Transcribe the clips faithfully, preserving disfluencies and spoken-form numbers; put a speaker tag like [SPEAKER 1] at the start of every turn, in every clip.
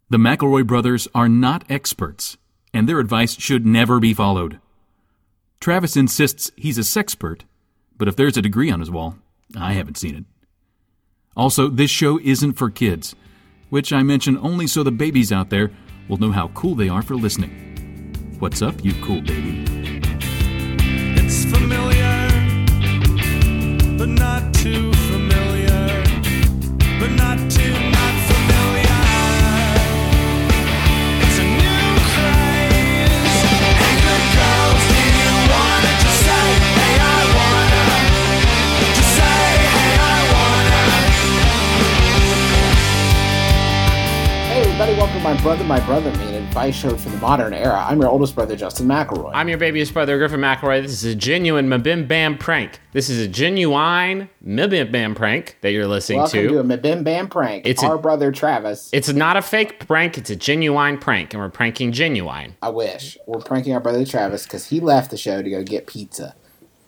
[SPEAKER 1] The McElroy brothers are not experts, and their advice should never be followed. Travis insists he's a sexpert, but if there's a degree on his wall, I haven't seen it. Also, this show isn't for kids, which I mention only so the babies out there will know how cool they are for listening. What's up, you cool baby?
[SPEAKER 2] It's familiar, but not too familiar, but not too not familiar. It's a new craze. Hey, good girls, do you wanna just say, hey, I wanna? Just say, hey, I wanna.
[SPEAKER 3] Hey everybody, welcome to My Brother, My Brother, Me, an advice show for the modern era. I'm your oldest brother, Justin McElroy.
[SPEAKER 4] I'm your babyest brother, Griffin McElroy. This is a genuine Mabim Bam prank. This is a genuine Mabim Bam prank that you're listening
[SPEAKER 3] welcome
[SPEAKER 4] to.
[SPEAKER 3] to a Mabim Bam prank.
[SPEAKER 4] It's
[SPEAKER 3] Our
[SPEAKER 4] a-
[SPEAKER 3] brother Travis.
[SPEAKER 4] It's not a fake prank, it's a genuine prank, and we're pranking genuine.
[SPEAKER 3] I wish. We're pranking our brother Travis because he left the show to go get pizza.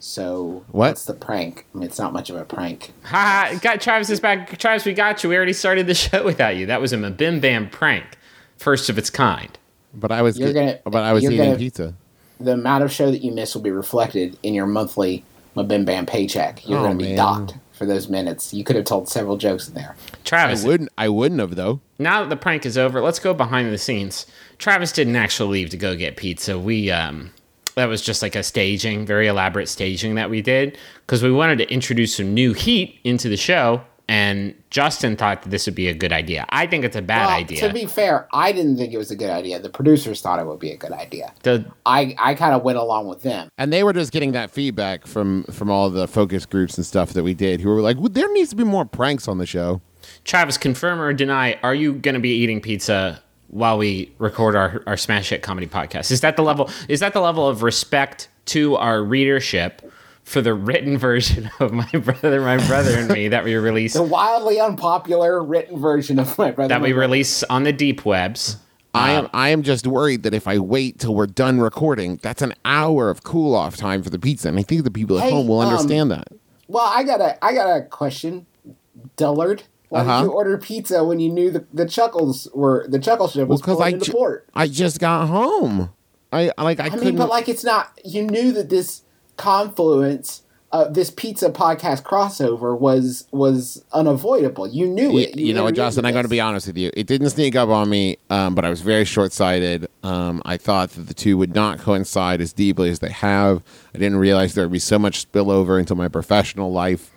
[SPEAKER 3] So,
[SPEAKER 5] What?
[SPEAKER 3] what's the prank? I mean, it's not much of a prank.
[SPEAKER 4] Ha ha, got Travis is back. Travis, we got you. We already started the show without you. That was a Mabim Bam prank. First of its kind.
[SPEAKER 5] But I was
[SPEAKER 3] You're
[SPEAKER 5] get-
[SPEAKER 3] gonna-
[SPEAKER 5] but I was
[SPEAKER 3] you're
[SPEAKER 5] eating
[SPEAKER 3] gonna-
[SPEAKER 5] pizza.
[SPEAKER 3] The amount of show that you miss will be reflected in your monthly Mabim Bam paycheck. You're
[SPEAKER 5] Oh,
[SPEAKER 3] going to be
[SPEAKER 5] man.
[SPEAKER 3] docked for those minutes. You could have told several jokes in there.
[SPEAKER 5] I
[SPEAKER 4] Travis,
[SPEAKER 5] wouldn't. I wouldn't have though.
[SPEAKER 4] now that the prank is over, let's go behind the scenes. Travis didn't actually leave to go get pizza. We, um, that was just like a staging, very elaborate staging that we did because we wanted to introduce some new heat into the show. And Justin thought that this would be a good idea. I think it's a bad
[SPEAKER 3] Well,
[SPEAKER 4] idea.
[SPEAKER 3] To be fair, I didn't think it was a good idea. The producers thought it would be a good idea.
[SPEAKER 4] The-
[SPEAKER 3] I, I kind of went along with them.
[SPEAKER 5] And they were just getting that feedback from from all the focus groups and stuff that we did, who were like, well, "There needs to be more pranks on the show."
[SPEAKER 4] Travis, confirm or deny, are you going to be eating pizza while we record our, our Smash Hit comedy podcast? Is that the level is that the level of respect to our readership for the written version of My Brother, My Brother and Me that we release
[SPEAKER 3] The wildly unpopular written version of My Brother.
[SPEAKER 4] that we
[SPEAKER 3] My Brother.
[SPEAKER 4] release on the deep webs?
[SPEAKER 5] I am. I am just worried that if I wait till we're done recording, that's an hour of cool off time for the pizza, and I think the people at
[SPEAKER 3] Hey,
[SPEAKER 5] home will
[SPEAKER 3] um,
[SPEAKER 5] understand that.
[SPEAKER 3] Well, I got a I got a question, Dullard. Why
[SPEAKER 5] Uh-huh.
[SPEAKER 3] did you order pizza when you knew the, the Chuckles were the Chuckle ship was
[SPEAKER 5] Well, 'cause
[SPEAKER 3] pulling
[SPEAKER 5] I
[SPEAKER 3] into
[SPEAKER 5] ju-
[SPEAKER 3] port?
[SPEAKER 5] I just got home. I like. I,
[SPEAKER 3] I
[SPEAKER 5] couldn't.
[SPEAKER 3] mean, but like it's not. You knew that this confluence. Uh, this pizza podcast crossover was was unavoidable. You knew
[SPEAKER 5] You,
[SPEAKER 3] it.
[SPEAKER 5] you know what,
[SPEAKER 3] entered
[SPEAKER 5] Justin?
[SPEAKER 3] into
[SPEAKER 5] I'm going to
[SPEAKER 3] this.
[SPEAKER 5] be honest with you. It didn't sneak up on me, um, but I was very short-sighted. Um, I thought that the two would not coincide as deeply as they have. I didn't realize there would be so much spillover into my professional life.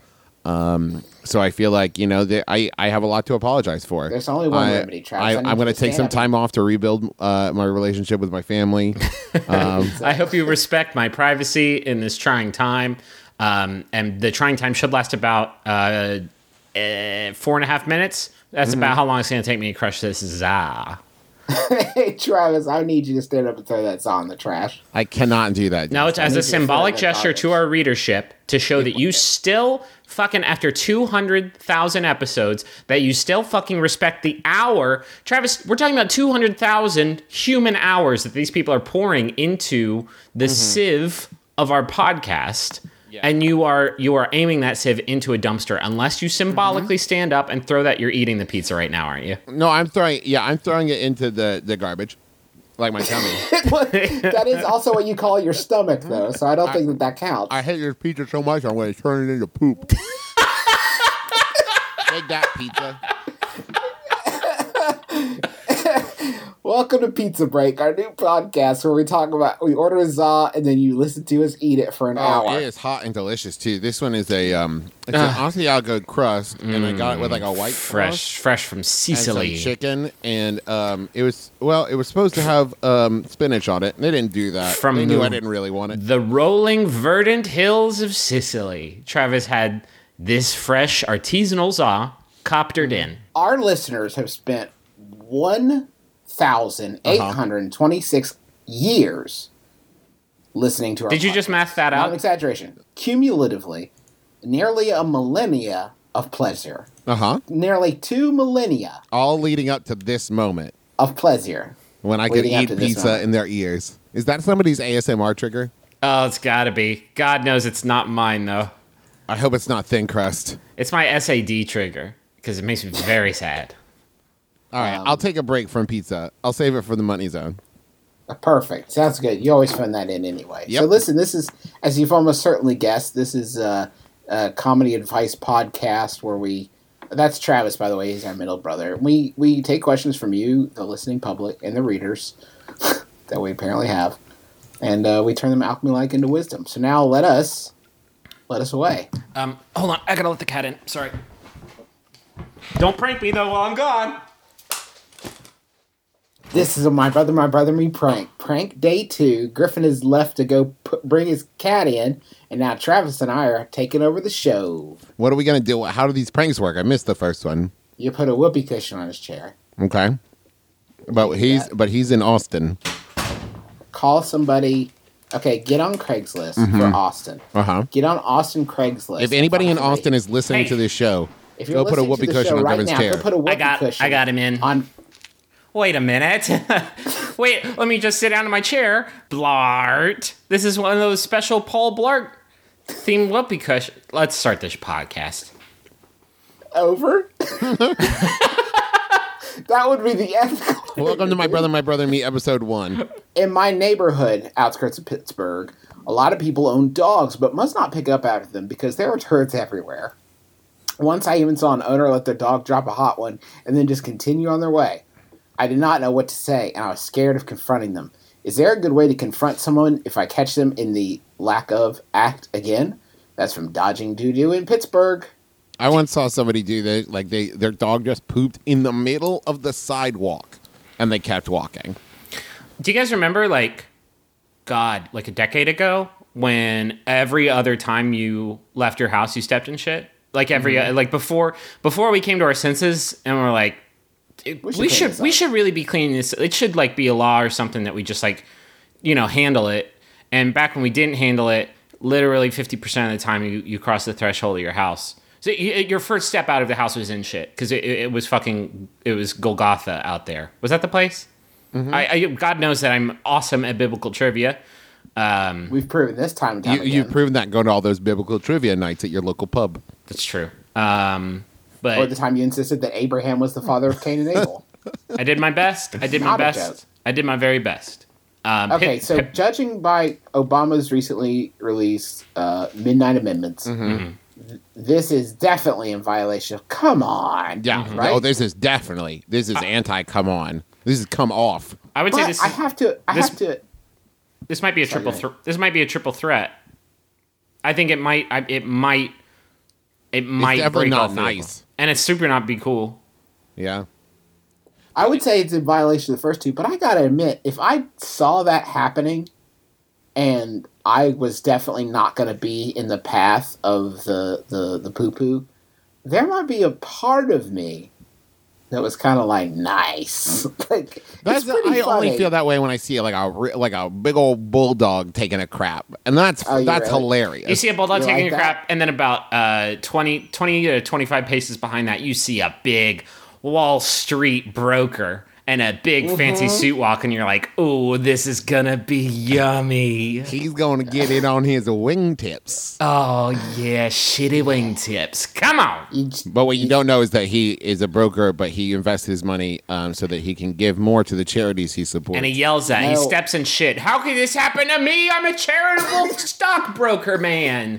[SPEAKER 5] Um, so I feel like, you know, that I, I have a lot to apologize for.
[SPEAKER 3] There's only one
[SPEAKER 5] I,
[SPEAKER 3] remedy, Travis.
[SPEAKER 5] I,
[SPEAKER 3] I need
[SPEAKER 5] I'm
[SPEAKER 3] you
[SPEAKER 5] going to
[SPEAKER 3] to
[SPEAKER 5] take
[SPEAKER 3] stand
[SPEAKER 5] some
[SPEAKER 3] up.
[SPEAKER 5] time off to rebuild uh, my relationship with my family. Um,
[SPEAKER 4] I hope you respect my privacy in this trying time. Um, and the trying time should last about uh, uh, four and a half minutes. That's
[SPEAKER 5] Mm-hmm.
[SPEAKER 4] about how long it's going to take me to crush this za.
[SPEAKER 3] Hey, Travis, I need you to stand up and throw that saw in the trash.
[SPEAKER 5] I cannot do that.
[SPEAKER 4] No, it's
[SPEAKER 3] I
[SPEAKER 4] as
[SPEAKER 3] need
[SPEAKER 4] a
[SPEAKER 3] you to
[SPEAKER 4] symbolic
[SPEAKER 3] throw that
[SPEAKER 4] gesture
[SPEAKER 3] garbage.
[SPEAKER 4] to our readership to show that you still fucking, after two hundred thousand episodes, that you still fucking respect the hour. Travis, we're talking about two hundred thousand human hours that these people are pouring into the
[SPEAKER 3] Mm-hmm.
[SPEAKER 4] sieve of our podcast. And you are you are aiming that sieve into a dumpster unless you symbolically
[SPEAKER 3] Mm-hmm.
[SPEAKER 4] stand up and throw that you're eating the pizza right now, aren't you?
[SPEAKER 5] No, I'm throwing. Yeah, I'm throwing it into the, the garbage, like my tummy.
[SPEAKER 3] That is also what you call your stomach, though. So I don't think that that counts.
[SPEAKER 5] I hate your pizza so much, I'm going to turn it into poop. Take that, pizza.
[SPEAKER 3] Welcome to Pizza Break, our new podcast where we talk about we order a za and then you listen to us eat it for an
[SPEAKER 5] Oh,
[SPEAKER 3] hour.
[SPEAKER 5] it is hot and delicious too. This one is a um, it's an Asiago crust, and I got it with like a white
[SPEAKER 4] Fresh,
[SPEAKER 5] sauce
[SPEAKER 4] fresh from
[SPEAKER 5] and
[SPEAKER 4] Sicily.
[SPEAKER 5] some chicken, and um, it was well, it was supposed to have um spinach on it, and they didn't do that.
[SPEAKER 4] From
[SPEAKER 5] they knew
[SPEAKER 4] the-
[SPEAKER 5] I didn't really want it.
[SPEAKER 4] The rolling verdant hills of Sicily. Travis had this fresh artisanal za coptered in.
[SPEAKER 3] Our listeners have spent one thousand eight hundred twenty-six years listening to our
[SPEAKER 4] Did you
[SPEAKER 3] podcast.
[SPEAKER 4] just math that
[SPEAKER 3] Not an
[SPEAKER 4] out?
[SPEAKER 3] exaggeration. Cumulatively, nearly a millennia of pleasure.
[SPEAKER 5] Uh huh.
[SPEAKER 3] Nearly two millennia
[SPEAKER 5] All leading up to this moment
[SPEAKER 3] of pleasure.
[SPEAKER 5] when I could
[SPEAKER 3] Leading up
[SPEAKER 5] eat
[SPEAKER 3] to this
[SPEAKER 5] pizza
[SPEAKER 3] moment.
[SPEAKER 5] in their ears. Is that somebody's A S M R trigger?
[SPEAKER 4] Oh, it's gotta be. God knows it's not mine, though.
[SPEAKER 5] I hope it's not thin crust.
[SPEAKER 4] It's my S A D trigger because it makes me very sad.
[SPEAKER 5] All right,
[SPEAKER 3] Um,
[SPEAKER 5] I'll take a break from pizza. I'll save it for the money zone.
[SPEAKER 3] Perfect. Sounds good. You always phone that in anyway.
[SPEAKER 5] Yep.
[SPEAKER 3] So listen, this is, as you've almost certainly guessed, this is a, a comedy advice podcast where we. That's Travis, by the way. He's our middle brother. We we take questions from you, the listening public, and the readers that we apparently have, and uh, we turn them alchemy-like into wisdom. So now let us let us away.
[SPEAKER 4] Um, hold on. I gotta let the cat in. Sorry. Don't prank me, though, while I'm gone.
[SPEAKER 3] This is a My Brother, My Brother, Me prank. Prank day two. Griffin is left to go put, bring his cat in, and now Travis and I are taking over the show.
[SPEAKER 5] What are we gonna do? How do these pranks work? I missed the first one.
[SPEAKER 3] You put a whoopee cushion on his chair.
[SPEAKER 5] Okay, but he's
[SPEAKER 3] that.
[SPEAKER 5] but he's in Austin.
[SPEAKER 3] Call somebody. Okay, get on Craigslist for Austin.
[SPEAKER 5] Uh huh.
[SPEAKER 3] Get on Austin Craigslist.
[SPEAKER 5] If anybody in
[SPEAKER 3] and find
[SPEAKER 5] Austin
[SPEAKER 3] somebody.
[SPEAKER 5] is listening
[SPEAKER 4] Hey,
[SPEAKER 5] to this show,
[SPEAKER 3] if you're
[SPEAKER 5] go put a
[SPEAKER 3] listening
[SPEAKER 5] whoopee
[SPEAKER 3] to the
[SPEAKER 5] cushion
[SPEAKER 3] show
[SPEAKER 5] on
[SPEAKER 3] right
[SPEAKER 5] Griffin's
[SPEAKER 3] now,
[SPEAKER 5] chair.
[SPEAKER 3] go put a whoopee
[SPEAKER 4] I got,
[SPEAKER 3] cushion
[SPEAKER 4] I got him in.
[SPEAKER 3] on.
[SPEAKER 4] Wait a minute. Wait, let me just sit down in my chair. Blart. This is one of those special Paul Blart themed whoopee cushion. Let's start this podcast.
[SPEAKER 3] Over. That would be the ethical.
[SPEAKER 5] Welcome to My Brother, My Brother, Me, episode one.
[SPEAKER 3] In my neighborhood, outskirts of Pittsburgh, a lot of people own dogs, but must not pick up after them because there are turds everywhere. Once I even saw an owner let their dog drop a hot one and then just continue on their way. I did not know what to say, and I was scared of confronting them. Is there a good way to confront someone if I catch them in the lack of act again? That's from Dodging Doo-Doo in Pittsburgh.
[SPEAKER 5] I once saw somebody do this, like they their dog just pooped in the middle of the sidewalk, and they kept walking.
[SPEAKER 4] Do you guys remember, like, God, like a decade ago, when every other time you left your house, you stepped in shit? Like every,
[SPEAKER 3] Mm-hmm.
[SPEAKER 4] like before, before we came to our senses, and we're like, it-
[SPEAKER 3] We
[SPEAKER 4] we
[SPEAKER 3] should
[SPEAKER 4] should,
[SPEAKER 3] clean
[SPEAKER 4] we,
[SPEAKER 3] this
[SPEAKER 4] should,
[SPEAKER 3] up.
[SPEAKER 4] really be cleaning this. It should like be a law or something that we just like, you know, handle it. And back when we didn't handle it, literally fifty percent of the time you, you cross the threshold of your house. So you, your first step out of the house was in shit because it, it was fucking, it was Golgotha out there. Was that the place?
[SPEAKER 3] Mm-hmm.
[SPEAKER 4] I, I God knows that I'm awesome at biblical trivia. Um,
[SPEAKER 3] We've proven this time and time
[SPEAKER 5] You,
[SPEAKER 3] again.
[SPEAKER 5] you've proven that going to all those biblical trivia nights at your local pub.
[SPEAKER 4] that's true. Um, but
[SPEAKER 3] Or the time you insisted that Abraham was the father of Cain and Abel.
[SPEAKER 4] I did my best. I did my
[SPEAKER 3] Not a
[SPEAKER 4] best.
[SPEAKER 3] joke.
[SPEAKER 4] I did my very best. Um,
[SPEAKER 3] Okay,
[SPEAKER 4] Pit-
[SPEAKER 3] so
[SPEAKER 4] Pit-
[SPEAKER 3] judging by Obama's recently released uh, Midnight Amendments,
[SPEAKER 5] Mm-hmm.
[SPEAKER 3] th- this is definitely in violation of. Come on.
[SPEAKER 5] Yeah.
[SPEAKER 3] Right?
[SPEAKER 5] Oh, this is definitely this is anti. Come on. This is come off.
[SPEAKER 4] I would say
[SPEAKER 3] But
[SPEAKER 4] this.
[SPEAKER 3] I have to. I
[SPEAKER 4] this-
[SPEAKER 3] have to.
[SPEAKER 4] this might be a triple.
[SPEAKER 3] Sorry.
[SPEAKER 4] Th- this might be a triple threat. I think it might. I, it might. It might
[SPEAKER 5] definitely
[SPEAKER 4] break
[SPEAKER 5] not
[SPEAKER 4] all three of them.
[SPEAKER 5] nice.
[SPEAKER 4] and it's super not be cool.
[SPEAKER 5] Yeah.
[SPEAKER 3] I would say it's in violation of the first two, but I gotta admit, if I saw that happening, and I was definitely not gonna be in the path of the the the poo poo, there might be a part of me that was kind of like nice. like
[SPEAKER 5] That's
[SPEAKER 3] it's pretty
[SPEAKER 5] I only
[SPEAKER 3] funny.
[SPEAKER 5] feel that way when I see like a re- like a big old bulldog taking a crap, and that's
[SPEAKER 3] Oh, you
[SPEAKER 5] that's
[SPEAKER 3] really?
[SPEAKER 5] hilarious.
[SPEAKER 4] You see a bulldog
[SPEAKER 3] You
[SPEAKER 4] taking
[SPEAKER 3] like
[SPEAKER 4] a
[SPEAKER 3] that?
[SPEAKER 4] crap, and then about uh, twenty, twenty to twenty-five paces behind that, you see a big Wall Street broker and a big
[SPEAKER 3] Mm-hmm.
[SPEAKER 4] fancy suit walk, and you're like, "Oh, this is gonna be yummy."
[SPEAKER 5] He's going to get it on his wingtips.
[SPEAKER 4] Oh yeah, shitty wingtips. Come on.
[SPEAKER 3] You just-
[SPEAKER 5] But what you don't know is that he is a broker, but he invests his money um, so that he can give more to the charities he supports.
[SPEAKER 4] And he yells at, he
[SPEAKER 3] No.
[SPEAKER 4] steps in shit. How could this happen to me? I'm a charitable stockbroker man.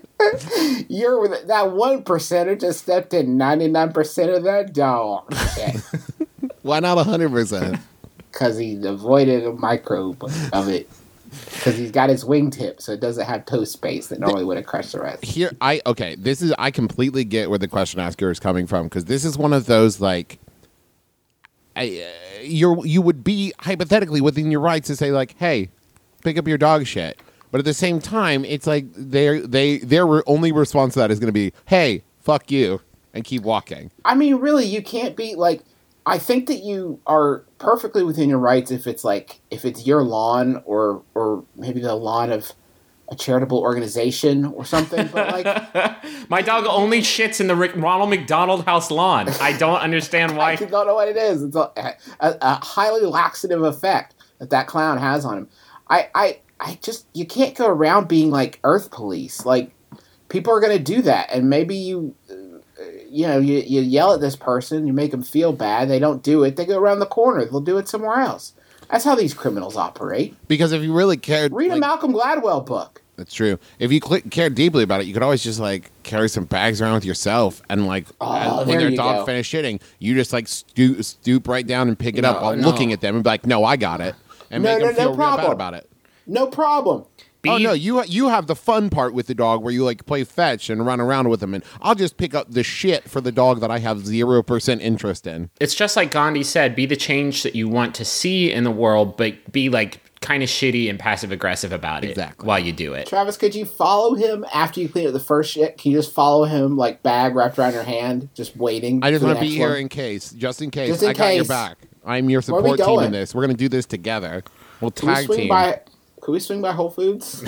[SPEAKER 3] You're that one percenter just stepped in ninety nine percent of that dog shit
[SPEAKER 5] Why not one hundred percent?
[SPEAKER 3] because he avoided a microbe of it because he's got his wingtip, so it doesn't have toe space that normally would have crushed the rest.
[SPEAKER 5] Here, I okay. This is I completely get where the question asker is coming from because this is one of those like, I, uh, you're you would be hypothetically within your rights to say like, hey, pick up your dog shit. But at the same time, it's like their they their re- only response to that is going to be, hey, fuck you, and keep walking.
[SPEAKER 3] I mean, really, you can't be like. I think that you are perfectly within your rights if it's like if it's your lawn or or maybe the lawn of a charitable organization or something. But like,
[SPEAKER 4] My dog only shits in the Rick- Ronald McDonald House lawn. I don't understand
[SPEAKER 3] I
[SPEAKER 4] why.
[SPEAKER 3] don't know what it is. It's a, a, a highly laxative effect that that clown has on him. I, I, I just you can't go around being like Earth Police. Like people are going to do that, and maybe you, uh, you know, you, you yell at this person, you make them feel bad, they don't do it, they go around the corner, they'll do it somewhere else. That's how these criminals operate.
[SPEAKER 5] Because if you really cared,
[SPEAKER 3] Read
[SPEAKER 5] like,
[SPEAKER 3] a Malcolm Gladwell book.
[SPEAKER 5] that's true. If you cl- cared deeply about it, you could always just like carry some bags around with yourself, and like
[SPEAKER 3] Oh,
[SPEAKER 5] and when
[SPEAKER 3] there
[SPEAKER 5] their
[SPEAKER 3] you
[SPEAKER 5] dog
[SPEAKER 3] go.
[SPEAKER 5] finished shitting, you just like stoop, stoop right down and pick it up
[SPEAKER 3] No,
[SPEAKER 5] while
[SPEAKER 3] no.
[SPEAKER 5] looking at them and be like, "No, I got it," and
[SPEAKER 3] No,
[SPEAKER 5] make
[SPEAKER 3] no,
[SPEAKER 5] them
[SPEAKER 3] no
[SPEAKER 5] feel real
[SPEAKER 3] problem.
[SPEAKER 5] bad about it.
[SPEAKER 3] No problem.
[SPEAKER 5] Oh
[SPEAKER 4] Be-
[SPEAKER 5] no, you you have the fun part with the dog where you like play fetch and run around with them, and I'll just pick up the shit for the dog that I have zero percent interest in.
[SPEAKER 4] It's just like Gandhi said, be the change that you want to see in the world, but be like kind of shitty and passive aggressive about it
[SPEAKER 5] Exactly.
[SPEAKER 4] while you do it.
[SPEAKER 3] Travis, could you follow him after you clean up the first shit? Can you just follow him, like, bag wrapped around your hand, just waiting?
[SPEAKER 5] I just
[SPEAKER 3] for the
[SPEAKER 5] want to be
[SPEAKER 3] next
[SPEAKER 5] here
[SPEAKER 3] one?
[SPEAKER 5] in case, just in case.
[SPEAKER 3] Just in
[SPEAKER 5] I got your
[SPEAKER 3] case.
[SPEAKER 5] back. I'm your
[SPEAKER 3] Where are we
[SPEAKER 5] support team in
[SPEAKER 3] going?
[SPEAKER 5] this. We're gonna do this together. We'll
[SPEAKER 3] Can we
[SPEAKER 5] tag
[SPEAKER 3] swing
[SPEAKER 5] team.
[SPEAKER 3] by? Could we swing by Whole Foods?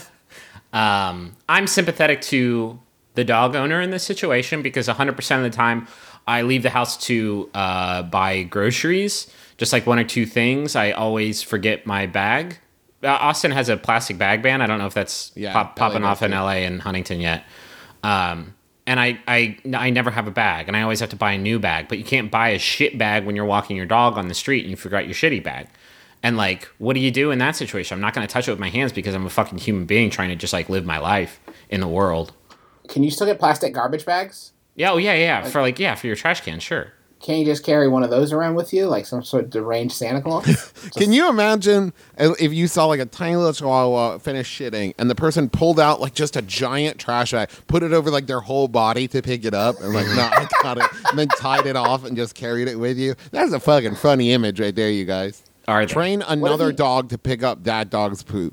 [SPEAKER 4] Um, I'm sympathetic to the dog owner in this situation because one hundred percent of the time I leave the house to uh, buy groceries, just like one or two things. I always forget my bag. Uh, Austin has a plastic bag ban. I don't know if that's
[SPEAKER 5] Yeah,
[SPEAKER 4] pop,
[SPEAKER 5] L A
[SPEAKER 4] popping
[SPEAKER 5] does
[SPEAKER 4] off in
[SPEAKER 5] too.
[SPEAKER 4] L A and Huntington yet. Um, and I, I, I never have a bag, and I always have to buy a new bag. But you can't buy a shit bag when you're walking your dog on the street and you forgot your shitty bag. And like, what do you do in that situation? I'm not going to touch it with my hands because I'm a fucking human being trying to just like live my life in the world.
[SPEAKER 3] Can you still get plastic garbage bags?
[SPEAKER 4] Yeah, oh yeah, yeah. For like, yeah, for your trash can, sure.
[SPEAKER 3] Can't you just carry one of those around with you, like some sort of deranged Santa Claus?
[SPEAKER 5] Can you imagine if you saw like a tiny little chihuahua finish shitting and the person pulled out like just a giant trash bag, put it over like their whole body to pick it up and like, no, I got it, and then tied it off and just carried it with you? That's a fucking funny image right there, you guys.
[SPEAKER 4] Are they?
[SPEAKER 5] Train another
[SPEAKER 3] you-
[SPEAKER 5] dog to pick up that dog's poop.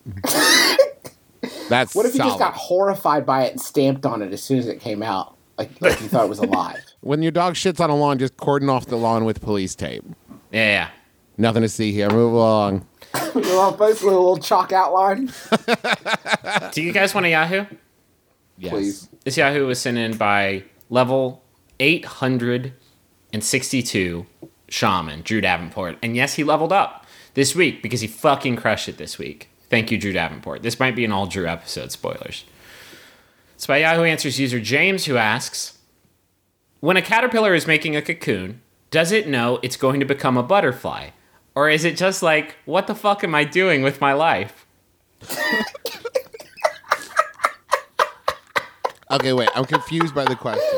[SPEAKER 5] That's
[SPEAKER 3] What if you
[SPEAKER 5] solid.
[SPEAKER 3] just got horrified by it and stamped on it as soon as it came out? Like, like you thought it was alive.
[SPEAKER 5] When your dog shits on a lawn, just cordon off the lawn with police tape.
[SPEAKER 4] Yeah, yeah.
[SPEAKER 5] Nothing to see here. Move along.
[SPEAKER 3] You want both with a little chalk outline?
[SPEAKER 4] Do you guys want a Yahoo?
[SPEAKER 5] Yes.
[SPEAKER 3] Please.
[SPEAKER 4] This Yahoo was sent in by level eight hundred sixty-two Shaman, Drew Davenport. And yes, he leveled up this week because he fucking crushed it this week. Thank you, Drew Davenport. This might be an all Drew episode, spoilers. It's by Yahoo Answers user James, who asks, when a caterpillar is making a cocoon, does it know it's going to become a butterfly? Or is it just like, what the fuck am I doing with my life?
[SPEAKER 5] Okay, wait. I'm confused by the question.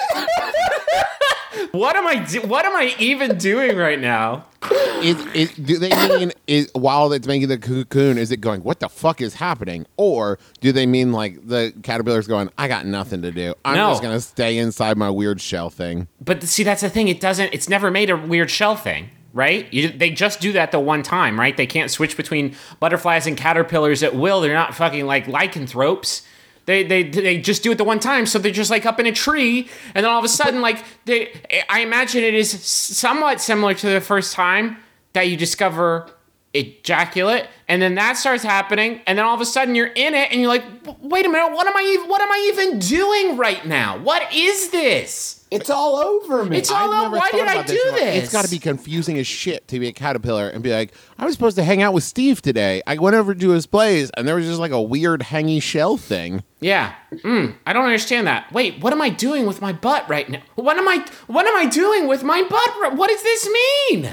[SPEAKER 4] What am I do- what am I even doing right now?
[SPEAKER 5] Is, is, do they mean is, while it's making the cocoon, is it going, what the fuck is happening? Or do they mean like the caterpillar's going, I got nothing to do. I'm
[SPEAKER 4] No.
[SPEAKER 5] just going to stay inside my weird shell thing.
[SPEAKER 4] But see, that's the thing. It doesn't. It's never made a weird shell thing, right? You, they just do that the one time, right? They can't switch between butterflies and caterpillars at will. They're not fucking like lycanthropes. They they they just do it the one time. So they're just like up in a tree, and then all of a sudden, like they. I imagine it is somewhat similar to the first time that you discover ejaculate, and then that starts happening, and then all of a sudden you're in it, and you're like, wait a minute, what am I even? What am I even doing right now? What is this?
[SPEAKER 3] It's all over me.
[SPEAKER 4] It's all
[SPEAKER 5] I've
[SPEAKER 4] over.
[SPEAKER 5] never
[SPEAKER 4] Why
[SPEAKER 5] thought
[SPEAKER 4] did I
[SPEAKER 5] about
[SPEAKER 4] do
[SPEAKER 5] this.
[SPEAKER 4] this?
[SPEAKER 5] It's got to be confusing as shit to be a caterpillar and be like, I was supposed to hang out with Steve today. I went over to his place, and there was just like a weird hangy shell thing.
[SPEAKER 4] Yeah. Mm, I don't understand that. Wait, what am I doing with my butt right now? What am I what am I doing with my butt? ri- What does this mean?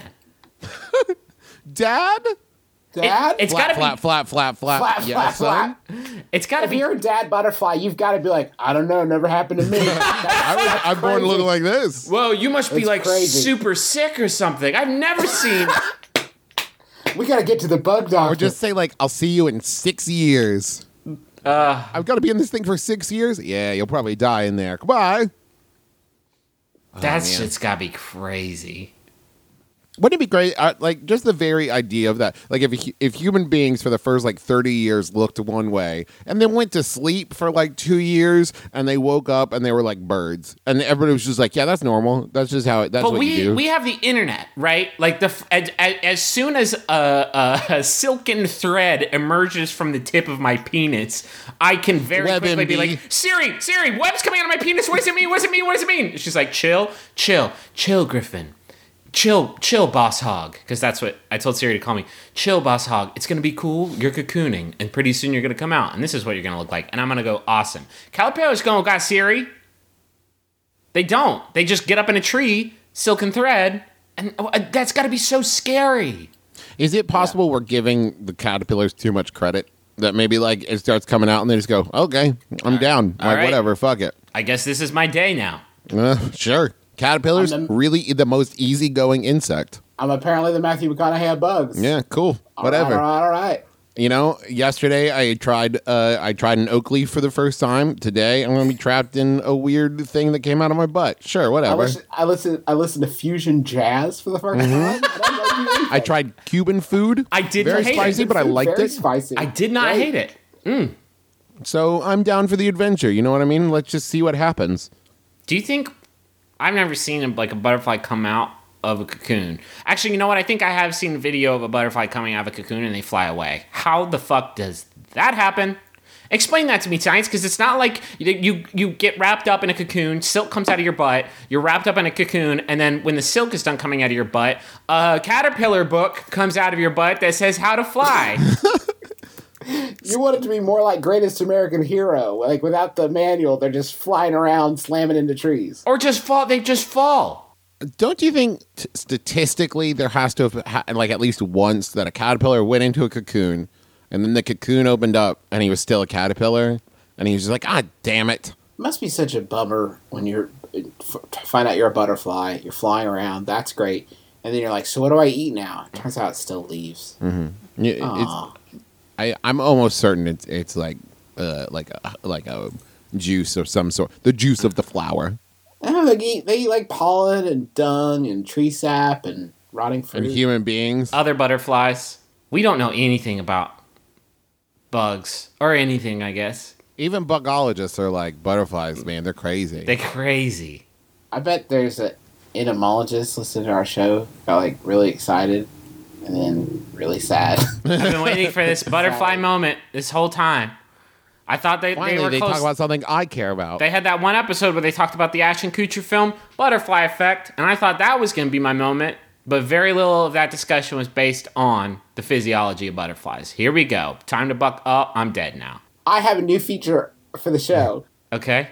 [SPEAKER 5] Dad?
[SPEAKER 3] Dad?
[SPEAKER 4] It's
[SPEAKER 5] Flat,
[SPEAKER 4] gotta
[SPEAKER 5] flat,
[SPEAKER 4] be
[SPEAKER 5] flat, flat, flat.
[SPEAKER 3] flat,
[SPEAKER 5] Yes,
[SPEAKER 3] flat,
[SPEAKER 5] son?
[SPEAKER 3] flat.
[SPEAKER 4] it's gotta
[SPEAKER 3] If
[SPEAKER 4] be
[SPEAKER 3] you're a dad butterfly, you've got to be like, I don't know, never happened to me.
[SPEAKER 5] I was, I'm born
[SPEAKER 3] crazy.
[SPEAKER 5] looking like this.
[SPEAKER 4] Whoa, you must be
[SPEAKER 3] It's
[SPEAKER 4] like
[SPEAKER 3] crazy.
[SPEAKER 4] super sick or something. I've never seen
[SPEAKER 3] We got to get to the bug doctor.
[SPEAKER 5] Or just say like, I'll see you in six years.
[SPEAKER 4] uh
[SPEAKER 5] I've got to be in this thing for six years? Yeah, you'll probably die in there. Goodbye.
[SPEAKER 4] that
[SPEAKER 5] man.
[SPEAKER 4] shit's gotta be crazy.
[SPEAKER 5] Wouldn't it be great? Uh, like, just the very idea of that. Like, if if human beings for the first, like, thirty years looked one way and then went to sleep for, like, two years and they woke up and they were, like, birds. And everybody was just like, yeah, that's normal. That's just how it, that's
[SPEAKER 4] But
[SPEAKER 5] what you
[SPEAKER 4] we
[SPEAKER 5] do.
[SPEAKER 4] we have the internet, right? Like the f- as, as, as soon as a, a, a silken thread emerges from the tip of my penis, I can very quickly be
[SPEAKER 5] WebMD.
[SPEAKER 4] like, Siri, Siri, web's coming out of my penis. What does it mean? What does it mean? What does it mean? She's like, chill, chill, chill, Griffin. Chill, chill, boss hog. Because that's what I told Siri to call me. Chill, boss hog. It's going to be cool. You're cocooning. And pretty soon you're going to come out. And this is what you're going to look like. And I'm going to go, awesome. Caterpillar's going, got Siri. They don't. They just get up in a tree, silk and thread, and uh, that's got to be so scary.
[SPEAKER 5] Is it possible we're giving the caterpillars too much credit? That maybe like it starts coming out and they just go, okay, I'm down.
[SPEAKER 4] All
[SPEAKER 5] Like,
[SPEAKER 4] right.
[SPEAKER 5] whatever, fuck it.
[SPEAKER 4] I guess this is my day now.
[SPEAKER 5] Uh, sure. Caterpillars,
[SPEAKER 3] I'm the-
[SPEAKER 5] really the most easygoing insect.
[SPEAKER 3] I'm apparently the Matthew McConaughey of bugs.
[SPEAKER 5] Yeah, cool.
[SPEAKER 3] All
[SPEAKER 5] Whatever.
[SPEAKER 3] right, all right, all right.
[SPEAKER 5] You know, yesterday I tried uh, I tried an oak leaf for the first time. Today I'm going to be trapped in a weird thing that came out of my butt. Sure,
[SPEAKER 3] I
[SPEAKER 5] whatever.
[SPEAKER 3] listen, I listen. I listened to fusion jazz for the first time. I don't know you anything.
[SPEAKER 5] I tried Cuban food.
[SPEAKER 4] I didn't
[SPEAKER 5] Very
[SPEAKER 4] hate it.
[SPEAKER 5] spicy, but I liked
[SPEAKER 3] Very
[SPEAKER 5] it.
[SPEAKER 3] Spicy.
[SPEAKER 4] I did not
[SPEAKER 3] Right.
[SPEAKER 4] hate it.
[SPEAKER 5] So I'm down for the adventure. You know what I mean? Let's just see what happens.
[SPEAKER 4] Do you think I've never seen like a butterfly come out of a cocoon? Actually, you know what? I think I have seen a video of a butterfly coming out of a cocoon and they fly away. How the fuck does that happen? Explain that to me, science, because it's not like you, you you get wrapped up in a cocoon, silk comes out of your butt, you're wrapped up in a cocoon, and then when the silk is done coming out of your butt, a caterpillar book comes out of your butt that says how to fly.
[SPEAKER 3] You want it to be more like Greatest American Hero. Like without the manual, they're just flying around, slamming into trees.
[SPEAKER 4] Or just fall, they just fall.
[SPEAKER 5] Don't you think t- statistically there has to have ha- like at least once that a caterpillar went into a cocoon and then the cocoon opened up and he was still a caterpillar and he was just like, ah, damn it.
[SPEAKER 3] It must be such a bummer when you're f- find out you're a butterfly. You're flying around. That's great. And then you're like, so what do I eat now? It turns out it's still leaves.
[SPEAKER 5] Yeah, It's,
[SPEAKER 3] Aw.
[SPEAKER 5] I, I'm almost certain it's it's like uh, like a like a juice of some sort, the juice of the flower
[SPEAKER 3] Oh, they eat, they eat like pollen and dung and tree sap and rotting fruit.
[SPEAKER 5] and human beings.
[SPEAKER 4] Other butterflies. We don't know anything about bugs or anything, I guess.
[SPEAKER 5] Even bugologists are like butterflies, man. They're crazy.
[SPEAKER 4] They're crazy.
[SPEAKER 3] I bet there's an entomologist listening to our show, got like really excited and then really sad.
[SPEAKER 4] I've been waiting for this butterfly moment this whole time. I thought they, they
[SPEAKER 5] Finally,
[SPEAKER 4] were
[SPEAKER 5] they
[SPEAKER 4] close.
[SPEAKER 5] talk about something I care about.
[SPEAKER 4] They had that one episode where they talked about the Ashton Kutcher film Butterfly Effect, and I thought that was going to be my moment, but very little of that discussion was based on the physiology of butterflies. Here we go. Time to buck up. I'm dead now.
[SPEAKER 3] I have a new feature for the show.
[SPEAKER 4] Okay?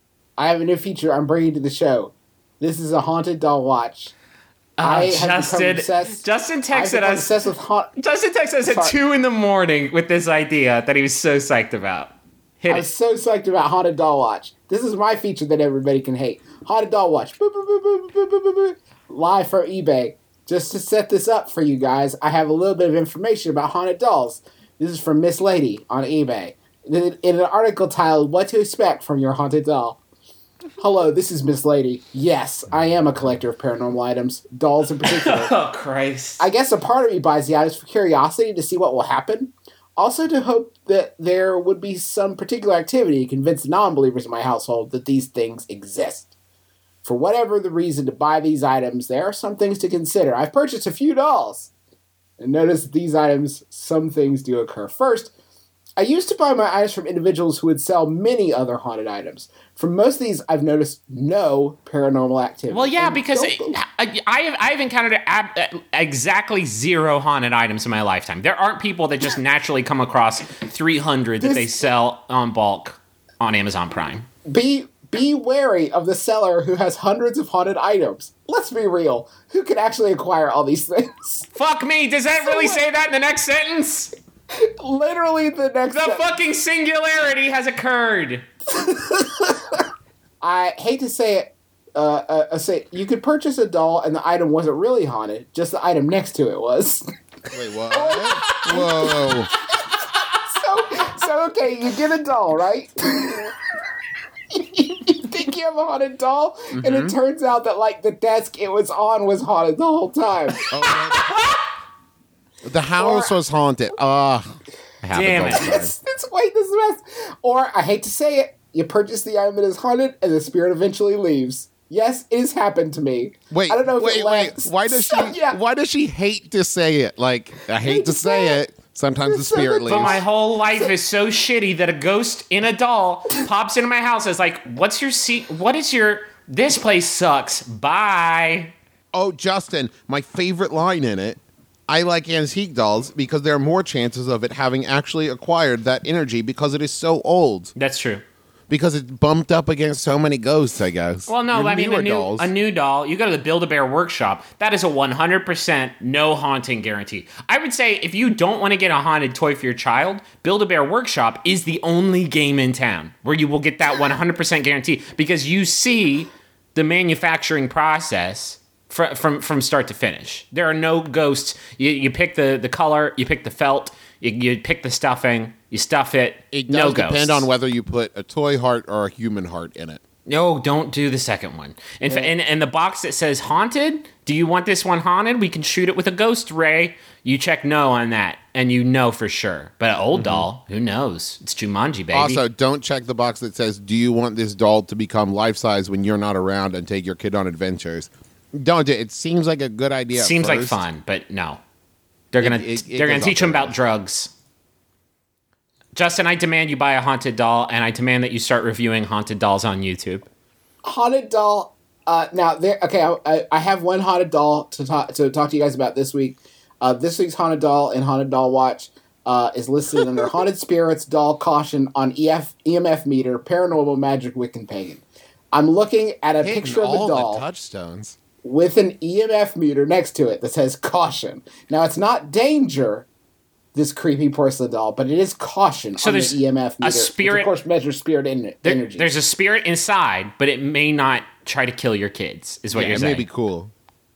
[SPEAKER 3] I have a new feature I'm bringing to the show. This is a haunted doll watch. I have become
[SPEAKER 4] Uh, Justin,
[SPEAKER 3] obsessed.
[SPEAKER 4] Justin
[SPEAKER 3] I've
[SPEAKER 4] texted
[SPEAKER 3] become
[SPEAKER 4] us.
[SPEAKER 3] obsessed with haunt.
[SPEAKER 4] Justin texted us at
[SPEAKER 3] Sorry.
[SPEAKER 4] two in the morning with this idea that he was so psyched about. Hit
[SPEAKER 3] I
[SPEAKER 4] it.
[SPEAKER 3] was so psyched about Haunted Doll Watch. This is my feature that everybody can hate. Haunted Doll Watch. Boop, boop, boop, boop, boop, boop, boop, boop. Live from eBay. Just to set this up for you guys, I have a little bit of information about haunted dolls. This is from Miss Lady on eBay. In in an article titled, What to Expect from Your Haunted Doll. Hello, this is Miss Lady. Yes, I am a collector of paranormal items, dolls in particular.
[SPEAKER 4] Oh, Christ.
[SPEAKER 3] I guess a part of me buys the items for curiosity to see what will happen. Also to hope that there would be some particular activity to convince the non-believers in my household that these things exist. For whatever the reason to buy these items, there are some things to consider. I've purchased a few dolls. And notice that these items, some things do occur. First, I used to buy my items from individuals who would sell many other haunted items. For most of these, I've noticed no paranormal activity.
[SPEAKER 4] Well, yeah,
[SPEAKER 3] And
[SPEAKER 4] because
[SPEAKER 3] don't
[SPEAKER 4] it,
[SPEAKER 3] believe-
[SPEAKER 4] I, I have I've encountered ab- exactly zero haunted items in my lifetime. There aren't people that just naturally come across three hundred that
[SPEAKER 3] This-
[SPEAKER 4] they sell on bulk on Amazon Prime.
[SPEAKER 3] Be be wary of the seller who has hundreds of haunted items. Let's be real. Who can actually acquire all these things?
[SPEAKER 4] Fuck me, does that really
[SPEAKER 3] what?
[SPEAKER 4] say that in the next sentence?
[SPEAKER 3] Literally the next
[SPEAKER 4] The
[SPEAKER 3] step.
[SPEAKER 4] fucking singularity has occurred.
[SPEAKER 3] I hate to say it. Uh, uh, uh, say you could purchase a doll and the item wasn't really haunted. Just the item next to it was.
[SPEAKER 5] Wait, what? Whoa.
[SPEAKER 3] so, so okay, you get a doll, right? You think you have a haunted doll, and it turns out that like the desk it was on was haunted the whole time.
[SPEAKER 5] The house was haunted. Ah. I have
[SPEAKER 4] Damn
[SPEAKER 5] a
[SPEAKER 4] it.
[SPEAKER 5] ghost card.
[SPEAKER 3] It's, it's wait, this is the best. Or I hate to say it, you purchase the item that is haunted, and the spirit eventually leaves. Yes, it has happened to me.
[SPEAKER 5] Wait,
[SPEAKER 3] I don't know if
[SPEAKER 5] wait,
[SPEAKER 3] it
[SPEAKER 5] wait.
[SPEAKER 3] lasts.
[SPEAKER 5] Why does she?
[SPEAKER 3] So, yeah.
[SPEAKER 5] Why does she hate to say it? Like I hate to say it. Sometimes the
[SPEAKER 3] It's so
[SPEAKER 5] spirit
[SPEAKER 3] good.
[SPEAKER 5] leaves.
[SPEAKER 4] But my whole life is so shitty that a ghost in a doll pops into my house and is like, what's your seat? What is your. This place sucks. Bye.
[SPEAKER 5] Oh, Justin, my favorite line in it. I like antique dolls because there are more chances of it having actually acquired that energy because it is so old.
[SPEAKER 4] That's true.
[SPEAKER 5] because it bumped up against so many ghosts, I guess.
[SPEAKER 4] Well, no,
[SPEAKER 5] Your
[SPEAKER 4] I mean,
[SPEAKER 5] newer
[SPEAKER 4] a new,
[SPEAKER 5] dolls.
[SPEAKER 4] a new doll, you go to the Build-A-Bear Workshop, that is a one hundred percent no haunting guarantee. I would say if you don't want to get a haunted toy for your child, Build-A-Bear Workshop is the only game in town where you will get that one hundred percent guarantee because you see the manufacturing process fr- from, from start to finish. There are no ghosts. You, you pick the, the color, you pick the felt, you, you pick the stuffing, you stuff it.
[SPEAKER 5] It
[SPEAKER 4] no
[SPEAKER 5] does
[SPEAKER 4] ghosts.
[SPEAKER 5] depend on whether you put a toy heart or a human heart in it.
[SPEAKER 4] No, don't do the second one. In fa- and, and the box that says haunted, do you want this one haunted? We can shoot it with a ghost ray. You check no on that, and you know for sure. But an old doll, who knows? It's Jumanji, baby.
[SPEAKER 5] Also, don't check the box that says, do you want this doll to become life-size when you're not around and take your kid on adventures? Don't do it. It seems like a good idea at
[SPEAKER 4] Seems like
[SPEAKER 5] first.
[SPEAKER 4] fun, but no. They're gonna
[SPEAKER 5] it- it
[SPEAKER 4] they're gonna
[SPEAKER 5] goes
[SPEAKER 4] teach
[SPEAKER 5] off
[SPEAKER 4] them
[SPEAKER 5] the
[SPEAKER 4] about drugs. Justin, I demand you buy a haunted doll, and I demand that you start reviewing haunted dolls on YouTube.
[SPEAKER 3] Haunted doll. Uh, now there. Okay, I- I, I have one haunted doll to talk to talk to you guys about this week. Uh, this week's haunted doll in Haunted Doll Watch uh, is listed under Haunted Spirits Doll Caution on E F E M F meter Paranormal Magic Wiccan Pagan. I'm looking at a
[SPEAKER 5] Hitting
[SPEAKER 3] picture of a
[SPEAKER 5] all
[SPEAKER 3] doll
[SPEAKER 5] the touchstones.
[SPEAKER 3] with an E M F meter next to it that says caution. Now it's not danger, this creepy porcelain doll, but it is caution
[SPEAKER 4] So
[SPEAKER 3] on
[SPEAKER 4] there's
[SPEAKER 3] the E M F meter,
[SPEAKER 4] a spirit-
[SPEAKER 3] which of course measures spirit en-
[SPEAKER 4] There-
[SPEAKER 3] energy.
[SPEAKER 4] There's a spirit inside, but it may not try to kill your kids. Is what
[SPEAKER 5] Yeah,
[SPEAKER 4] you're
[SPEAKER 5] it
[SPEAKER 4] saying?
[SPEAKER 5] may be cool.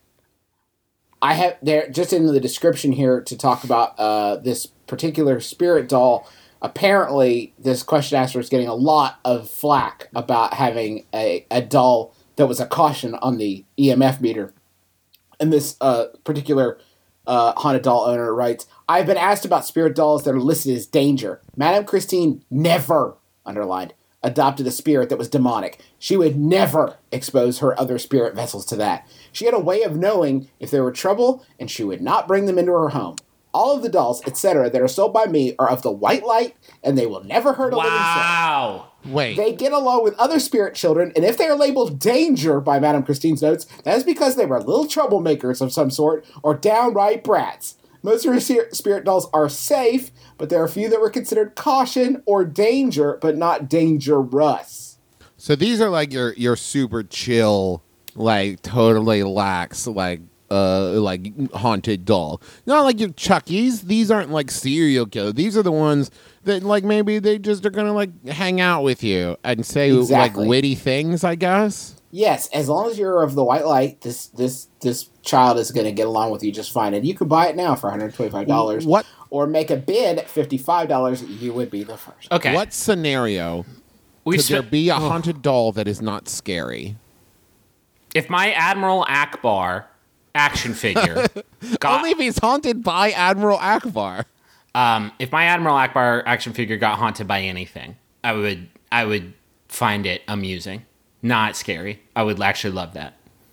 [SPEAKER 3] I have there just in the description here to talk about uh, this particular spirit doll. Apparently, this question asker is getting a lot of flack about having a, a doll that was a caution on the E M F meter. And this uh, particular uh, haunted doll owner writes, I've been asked about spirit dolls that are listed as danger. Madame Christine never, underlined, adopted a spirit that was demonic. She would never expose her other spirit vessels to that. She had a way of knowing if there were trouble, and she would not bring them into her home. All of the dolls, et cetera, that are sold by me are of the white light, and they will never hurt a living soul.
[SPEAKER 4] Wow.
[SPEAKER 5] Wait.
[SPEAKER 3] They get along with other spirit children, and if they are labeled danger by Madame Christine's notes, that is because they were little troublemakers of some sort or downright brats. Most of her spirit spirit dolls are safe, but there are a few that were considered caution or danger, but not dangerous.
[SPEAKER 5] So these are like your your super chill, like totally lax, like uh like haunted doll. Not like your Chuckies. These aren't like serial killer. These are the ones that like maybe they just are gonna like hang out with you and say
[SPEAKER 3] Exactly.
[SPEAKER 5] like witty things, I guess.
[SPEAKER 3] Yes, as long as you're of the white light, this this this child is going to get along with you just fine, and you can buy it now for one hundred twenty-five dollars.
[SPEAKER 5] What-
[SPEAKER 3] Or make a bid at fifty-five dollars. You would be the first.
[SPEAKER 4] Okay.
[SPEAKER 5] What scenario
[SPEAKER 4] We
[SPEAKER 5] could there
[SPEAKER 4] spe-
[SPEAKER 5] be a
[SPEAKER 4] Oh.
[SPEAKER 5] haunted doll that is not scary?
[SPEAKER 4] If my Admiral Akbar action figure got
[SPEAKER 5] Only if he's haunted by Admiral Akbar.
[SPEAKER 4] um, if my Admiral Akbar action figure got haunted by anything, I would I would find it amusing, not scary. I would actually love that.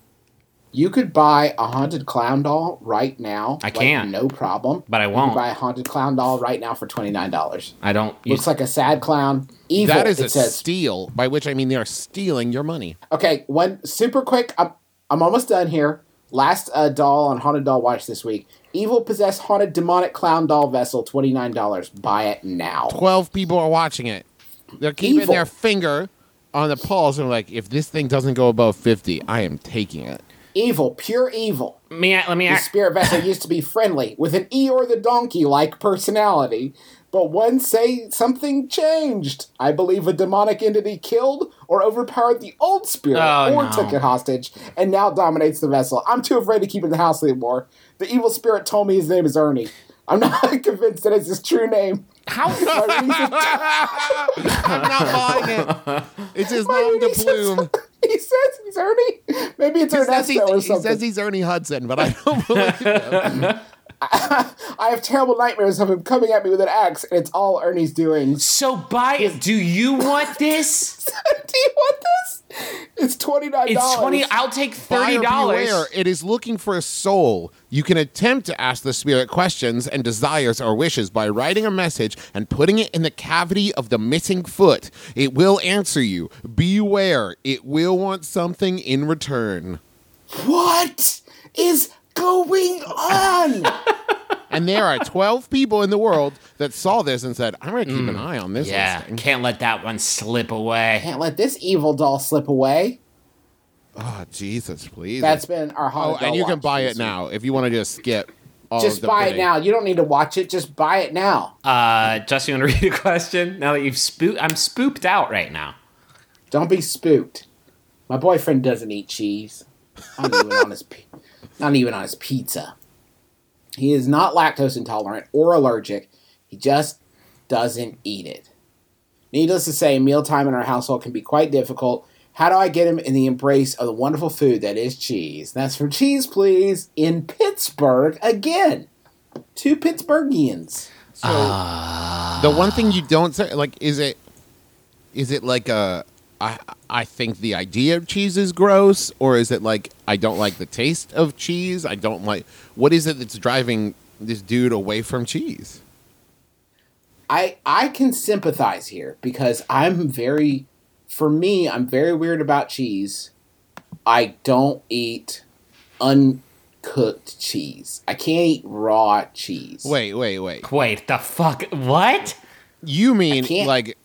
[SPEAKER 3] You could buy a haunted clown doll right now.
[SPEAKER 4] I
[SPEAKER 3] like,
[SPEAKER 4] can.
[SPEAKER 3] no problem.
[SPEAKER 4] But I
[SPEAKER 3] You
[SPEAKER 4] won't.
[SPEAKER 3] could buy a haunted clown doll right now for twenty-nine dollars.
[SPEAKER 4] I don't.
[SPEAKER 3] Looks like a sad clown. Evil,
[SPEAKER 5] That is
[SPEAKER 3] it
[SPEAKER 5] a
[SPEAKER 3] says.
[SPEAKER 5] steal, by which I mean they are stealing your money.
[SPEAKER 3] Okay, one super quick. I'm, I'm almost done here. Last uh, doll on Haunted Doll Watch this week. Evil Possessed Haunted Demonic Clown Doll Vessel, twenty-nine dollars. Buy it now.
[SPEAKER 5] Twelve people are watching it. They're keeping
[SPEAKER 3] Evil.
[SPEAKER 5] their finger on the pulse and like, if this thing doesn't go above fifty, I am taking it.
[SPEAKER 3] Evil, pure evil.
[SPEAKER 4] me. Let me.
[SPEAKER 3] The
[SPEAKER 4] Act,
[SPEAKER 3] spirit vessel used to be friendly, with an Eeyore the Donkey-like personality. But one say something changed. I believe a demonic entity killed or overpowered the old spirit
[SPEAKER 4] Oh,
[SPEAKER 3] or
[SPEAKER 4] no.
[SPEAKER 3] took it hostage and now dominates the vessel. I'm too afraid to keep it in the house anymore. The evil spirit told me his name is Ernie. I'm not convinced that it's his true name.
[SPEAKER 4] how?
[SPEAKER 3] My reason-
[SPEAKER 5] I'm not buying it. It's his nom de
[SPEAKER 3] he says-
[SPEAKER 5] plume.
[SPEAKER 3] He says he's Ernie. Maybe it's
[SPEAKER 5] He says, he's,
[SPEAKER 3] Ernesto or
[SPEAKER 5] he
[SPEAKER 3] something.
[SPEAKER 5] says he's Ernie Hudson, but I don't believe him.
[SPEAKER 3] I have terrible nightmares of him coming at me with an axe, and it's all Ernie's doing.
[SPEAKER 4] So buy it. Do you want this?
[SPEAKER 3] Do you want this? It's twenty-nine dollars.
[SPEAKER 4] It's twenty. I'll take thirty
[SPEAKER 5] Buyer
[SPEAKER 4] dollars.
[SPEAKER 5] beware, it is looking for a soul. You can attempt to ask the spirit questions and desires or wishes by writing a message and putting it in the cavity of the missing foot. It will answer you. Beware, it will want something in return.
[SPEAKER 3] What is going on?
[SPEAKER 5] And there are twelve people in the world that saw this and said, I'm going to keep an eye on this
[SPEAKER 4] Yeah,
[SPEAKER 5] listing.
[SPEAKER 4] can't let that one slip away.
[SPEAKER 3] Can't let this evil doll slip away.
[SPEAKER 5] Oh, Jesus, please.
[SPEAKER 3] That's been our
[SPEAKER 5] oh,
[SPEAKER 3] haunted doll
[SPEAKER 5] and you can
[SPEAKER 3] watch
[SPEAKER 5] buy
[SPEAKER 3] this
[SPEAKER 5] it
[SPEAKER 3] week.
[SPEAKER 5] now if you want to just skip all
[SPEAKER 3] Just
[SPEAKER 5] of the
[SPEAKER 3] buy it
[SPEAKER 5] bidding.
[SPEAKER 3] now. You don't need to watch it. Just buy it now.
[SPEAKER 4] Uh, Justin, you want to read a question? Now that you've spooked, I'm spooked out right now.
[SPEAKER 3] Don't be spooked. My boyfriend doesn't eat cheese. Not even on his, pi- not even on his pizza. He is not lactose intolerant or allergic. He just doesn't eat it. Needless to say, mealtime in our household can be quite difficult. How do I get him in the embrace of the wonderful food that is cheese? That's from Cheese Please in Pittsburgh again. Two Pittsburghians.
[SPEAKER 5] So the one thing you don't say, like, is it, is it like a, I, I think the idea of cheese is gross, or is it like, I don't like the taste of cheese? I don't like, what is it that's driving this dude away from cheese?
[SPEAKER 3] I I can sympathize here because I'm very, for me, I'm very weird about cheese. I don't eat uncooked cheese. I can't eat raw cheese.
[SPEAKER 5] Wait, wait, wait.
[SPEAKER 4] Wait, the fuck? What?
[SPEAKER 5] You mean
[SPEAKER 3] can't-
[SPEAKER 5] like,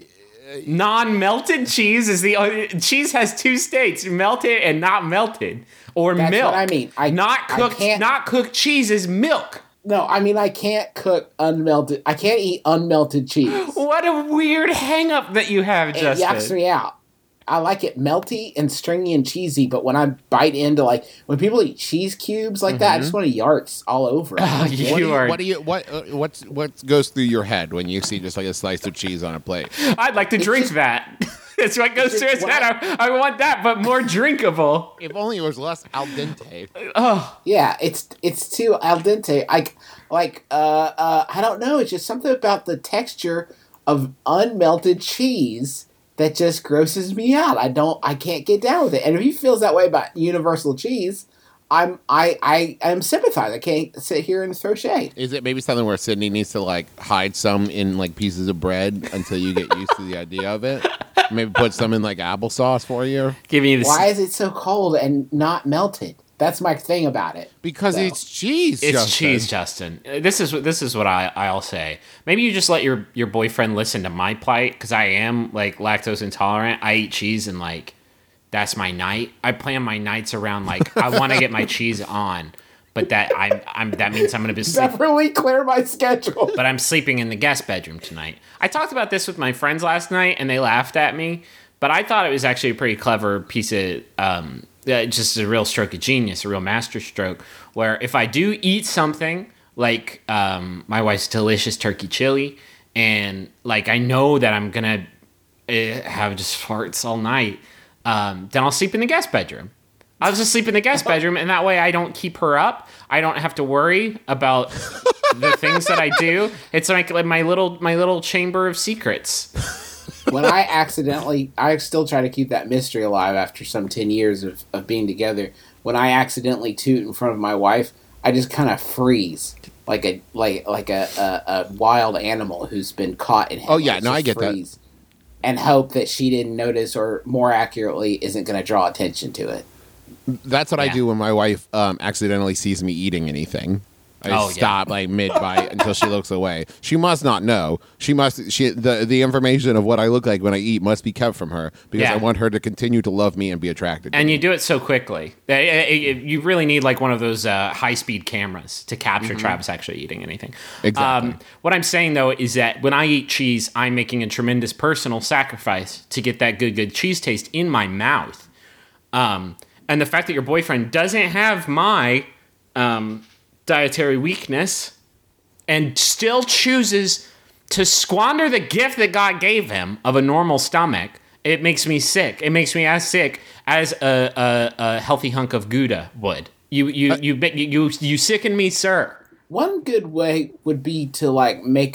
[SPEAKER 4] Non-melted cheese is the only, cheese has two states: melted and not melted, or
[SPEAKER 3] That's
[SPEAKER 4] milk.
[SPEAKER 3] what I mean. I-
[SPEAKER 4] not
[SPEAKER 3] I
[SPEAKER 4] cooked.
[SPEAKER 3] can't-
[SPEAKER 4] Not cooked cheese is milk.
[SPEAKER 3] No, I mean I can't cook unmelted. I can't eat unmelted cheese.
[SPEAKER 4] What a weird hang-up that you have,
[SPEAKER 3] It
[SPEAKER 4] Justin.
[SPEAKER 3] yucks me out. I like it melty and stringy and cheesy, but when I bite into like when people eat cheese cubes like that, I just want to yarts all over it.
[SPEAKER 4] Oh,
[SPEAKER 5] what do
[SPEAKER 4] you
[SPEAKER 5] you,
[SPEAKER 4] are.
[SPEAKER 5] what do you, what, uh, what's, what goes through your head when you see just like a slice of cheese on a plate?
[SPEAKER 4] I'd like to drink
[SPEAKER 3] just-
[SPEAKER 4] that. That's what goes
[SPEAKER 3] It's
[SPEAKER 4] through his
[SPEAKER 3] just
[SPEAKER 4] head. I, I want that, but more drinkable.
[SPEAKER 5] If only it was less al dente.
[SPEAKER 3] Yeah, it's it's too al dente. I like uh uh I don't know. It's just something about the texture of unmelted cheese that just grosses me out. I don't. I can't get down with it. And if he feels that way about universal cheese, I'm I I am sympathized. I can't sit here and throw shade.
[SPEAKER 5] Is it maybe something where Sydney needs to like hide some in like pieces of bread until you get used to the idea of it? Maybe put some in like applesauce for you?
[SPEAKER 4] Giving you the.
[SPEAKER 3] Why is it so cold and not melted? That's my thing about it.
[SPEAKER 5] Because
[SPEAKER 3] So-
[SPEAKER 5] it's cheese.
[SPEAKER 4] It's
[SPEAKER 5] Justin.
[SPEAKER 4] cheese, Justin. Uh, This is what this is what I I'll say. Maybe you just let your your boyfriend listen to my plight because I am like lactose intolerant. I eat cheese and like that's my night. I plan my nights around like I want to get my cheese on, but that I'm I'm that means I'm gonna be sleeping.
[SPEAKER 3] Definitely clear my schedule.
[SPEAKER 4] But I'm sleeping in the guest bedroom tonight. I talked about this with my friends last night, and they laughed at me. But I thought it was actually a pretty clever piece of, um, uh, just a real stroke of genius, a real master stroke. Where if I do eat something like um, my wife's delicious turkey chili, and like I know that I'm gonna uh, have just farts all night, um, then I'll sleep in the guest bedroom. I'll just sleep in the guest bedroom, and that way I don't keep her up. I don't have to worry about the things that I do. It's like my little my little chamber of secrets.
[SPEAKER 3] When I accidentally, I still try to keep that mystery alive after some ten years of, of being together. When I accidentally toot in front of my wife, I just kind of freeze like a like like a, a, a wild animal who's been caught in.
[SPEAKER 5] Oh, yeah,
[SPEAKER 3] headlights.
[SPEAKER 5] no, I
[SPEAKER 3] Just
[SPEAKER 5] get that.
[SPEAKER 3] freeze and hope that she didn't notice, or more accurately, isn't going to draw attention to it.
[SPEAKER 5] That's what I
[SPEAKER 4] Yeah.
[SPEAKER 5] do when my wife um, accidentally sees me eating anything. I
[SPEAKER 4] Oh, yeah.
[SPEAKER 5] stop like mid bite until she looks away. She must not know. She must. She the the information of what I look like when I eat must be kept from her because
[SPEAKER 4] Yeah.
[SPEAKER 5] I want her to continue to love me and be attracted. to
[SPEAKER 4] And
[SPEAKER 5] me.
[SPEAKER 4] you do it so quickly. Uh, uh, uh, You really need like one of those uh, high-speed cameras to capture Travis actually eating anything.
[SPEAKER 5] Exactly.
[SPEAKER 4] Um, what I'm saying though is that when I eat cheese, I'm making a tremendous personal sacrifice to get that good, good cheese taste in my mouth. Um, and the fact that your boyfriend doesn't have my um, dietary weakness and still chooses to squander the gift that God gave him of a normal stomach, it makes me sick. It makes me as sick as a, a, a healthy hunk of Gouda would. You you you you you, you sicken me, sir.
[SPEAKER 3] One good way would be to like make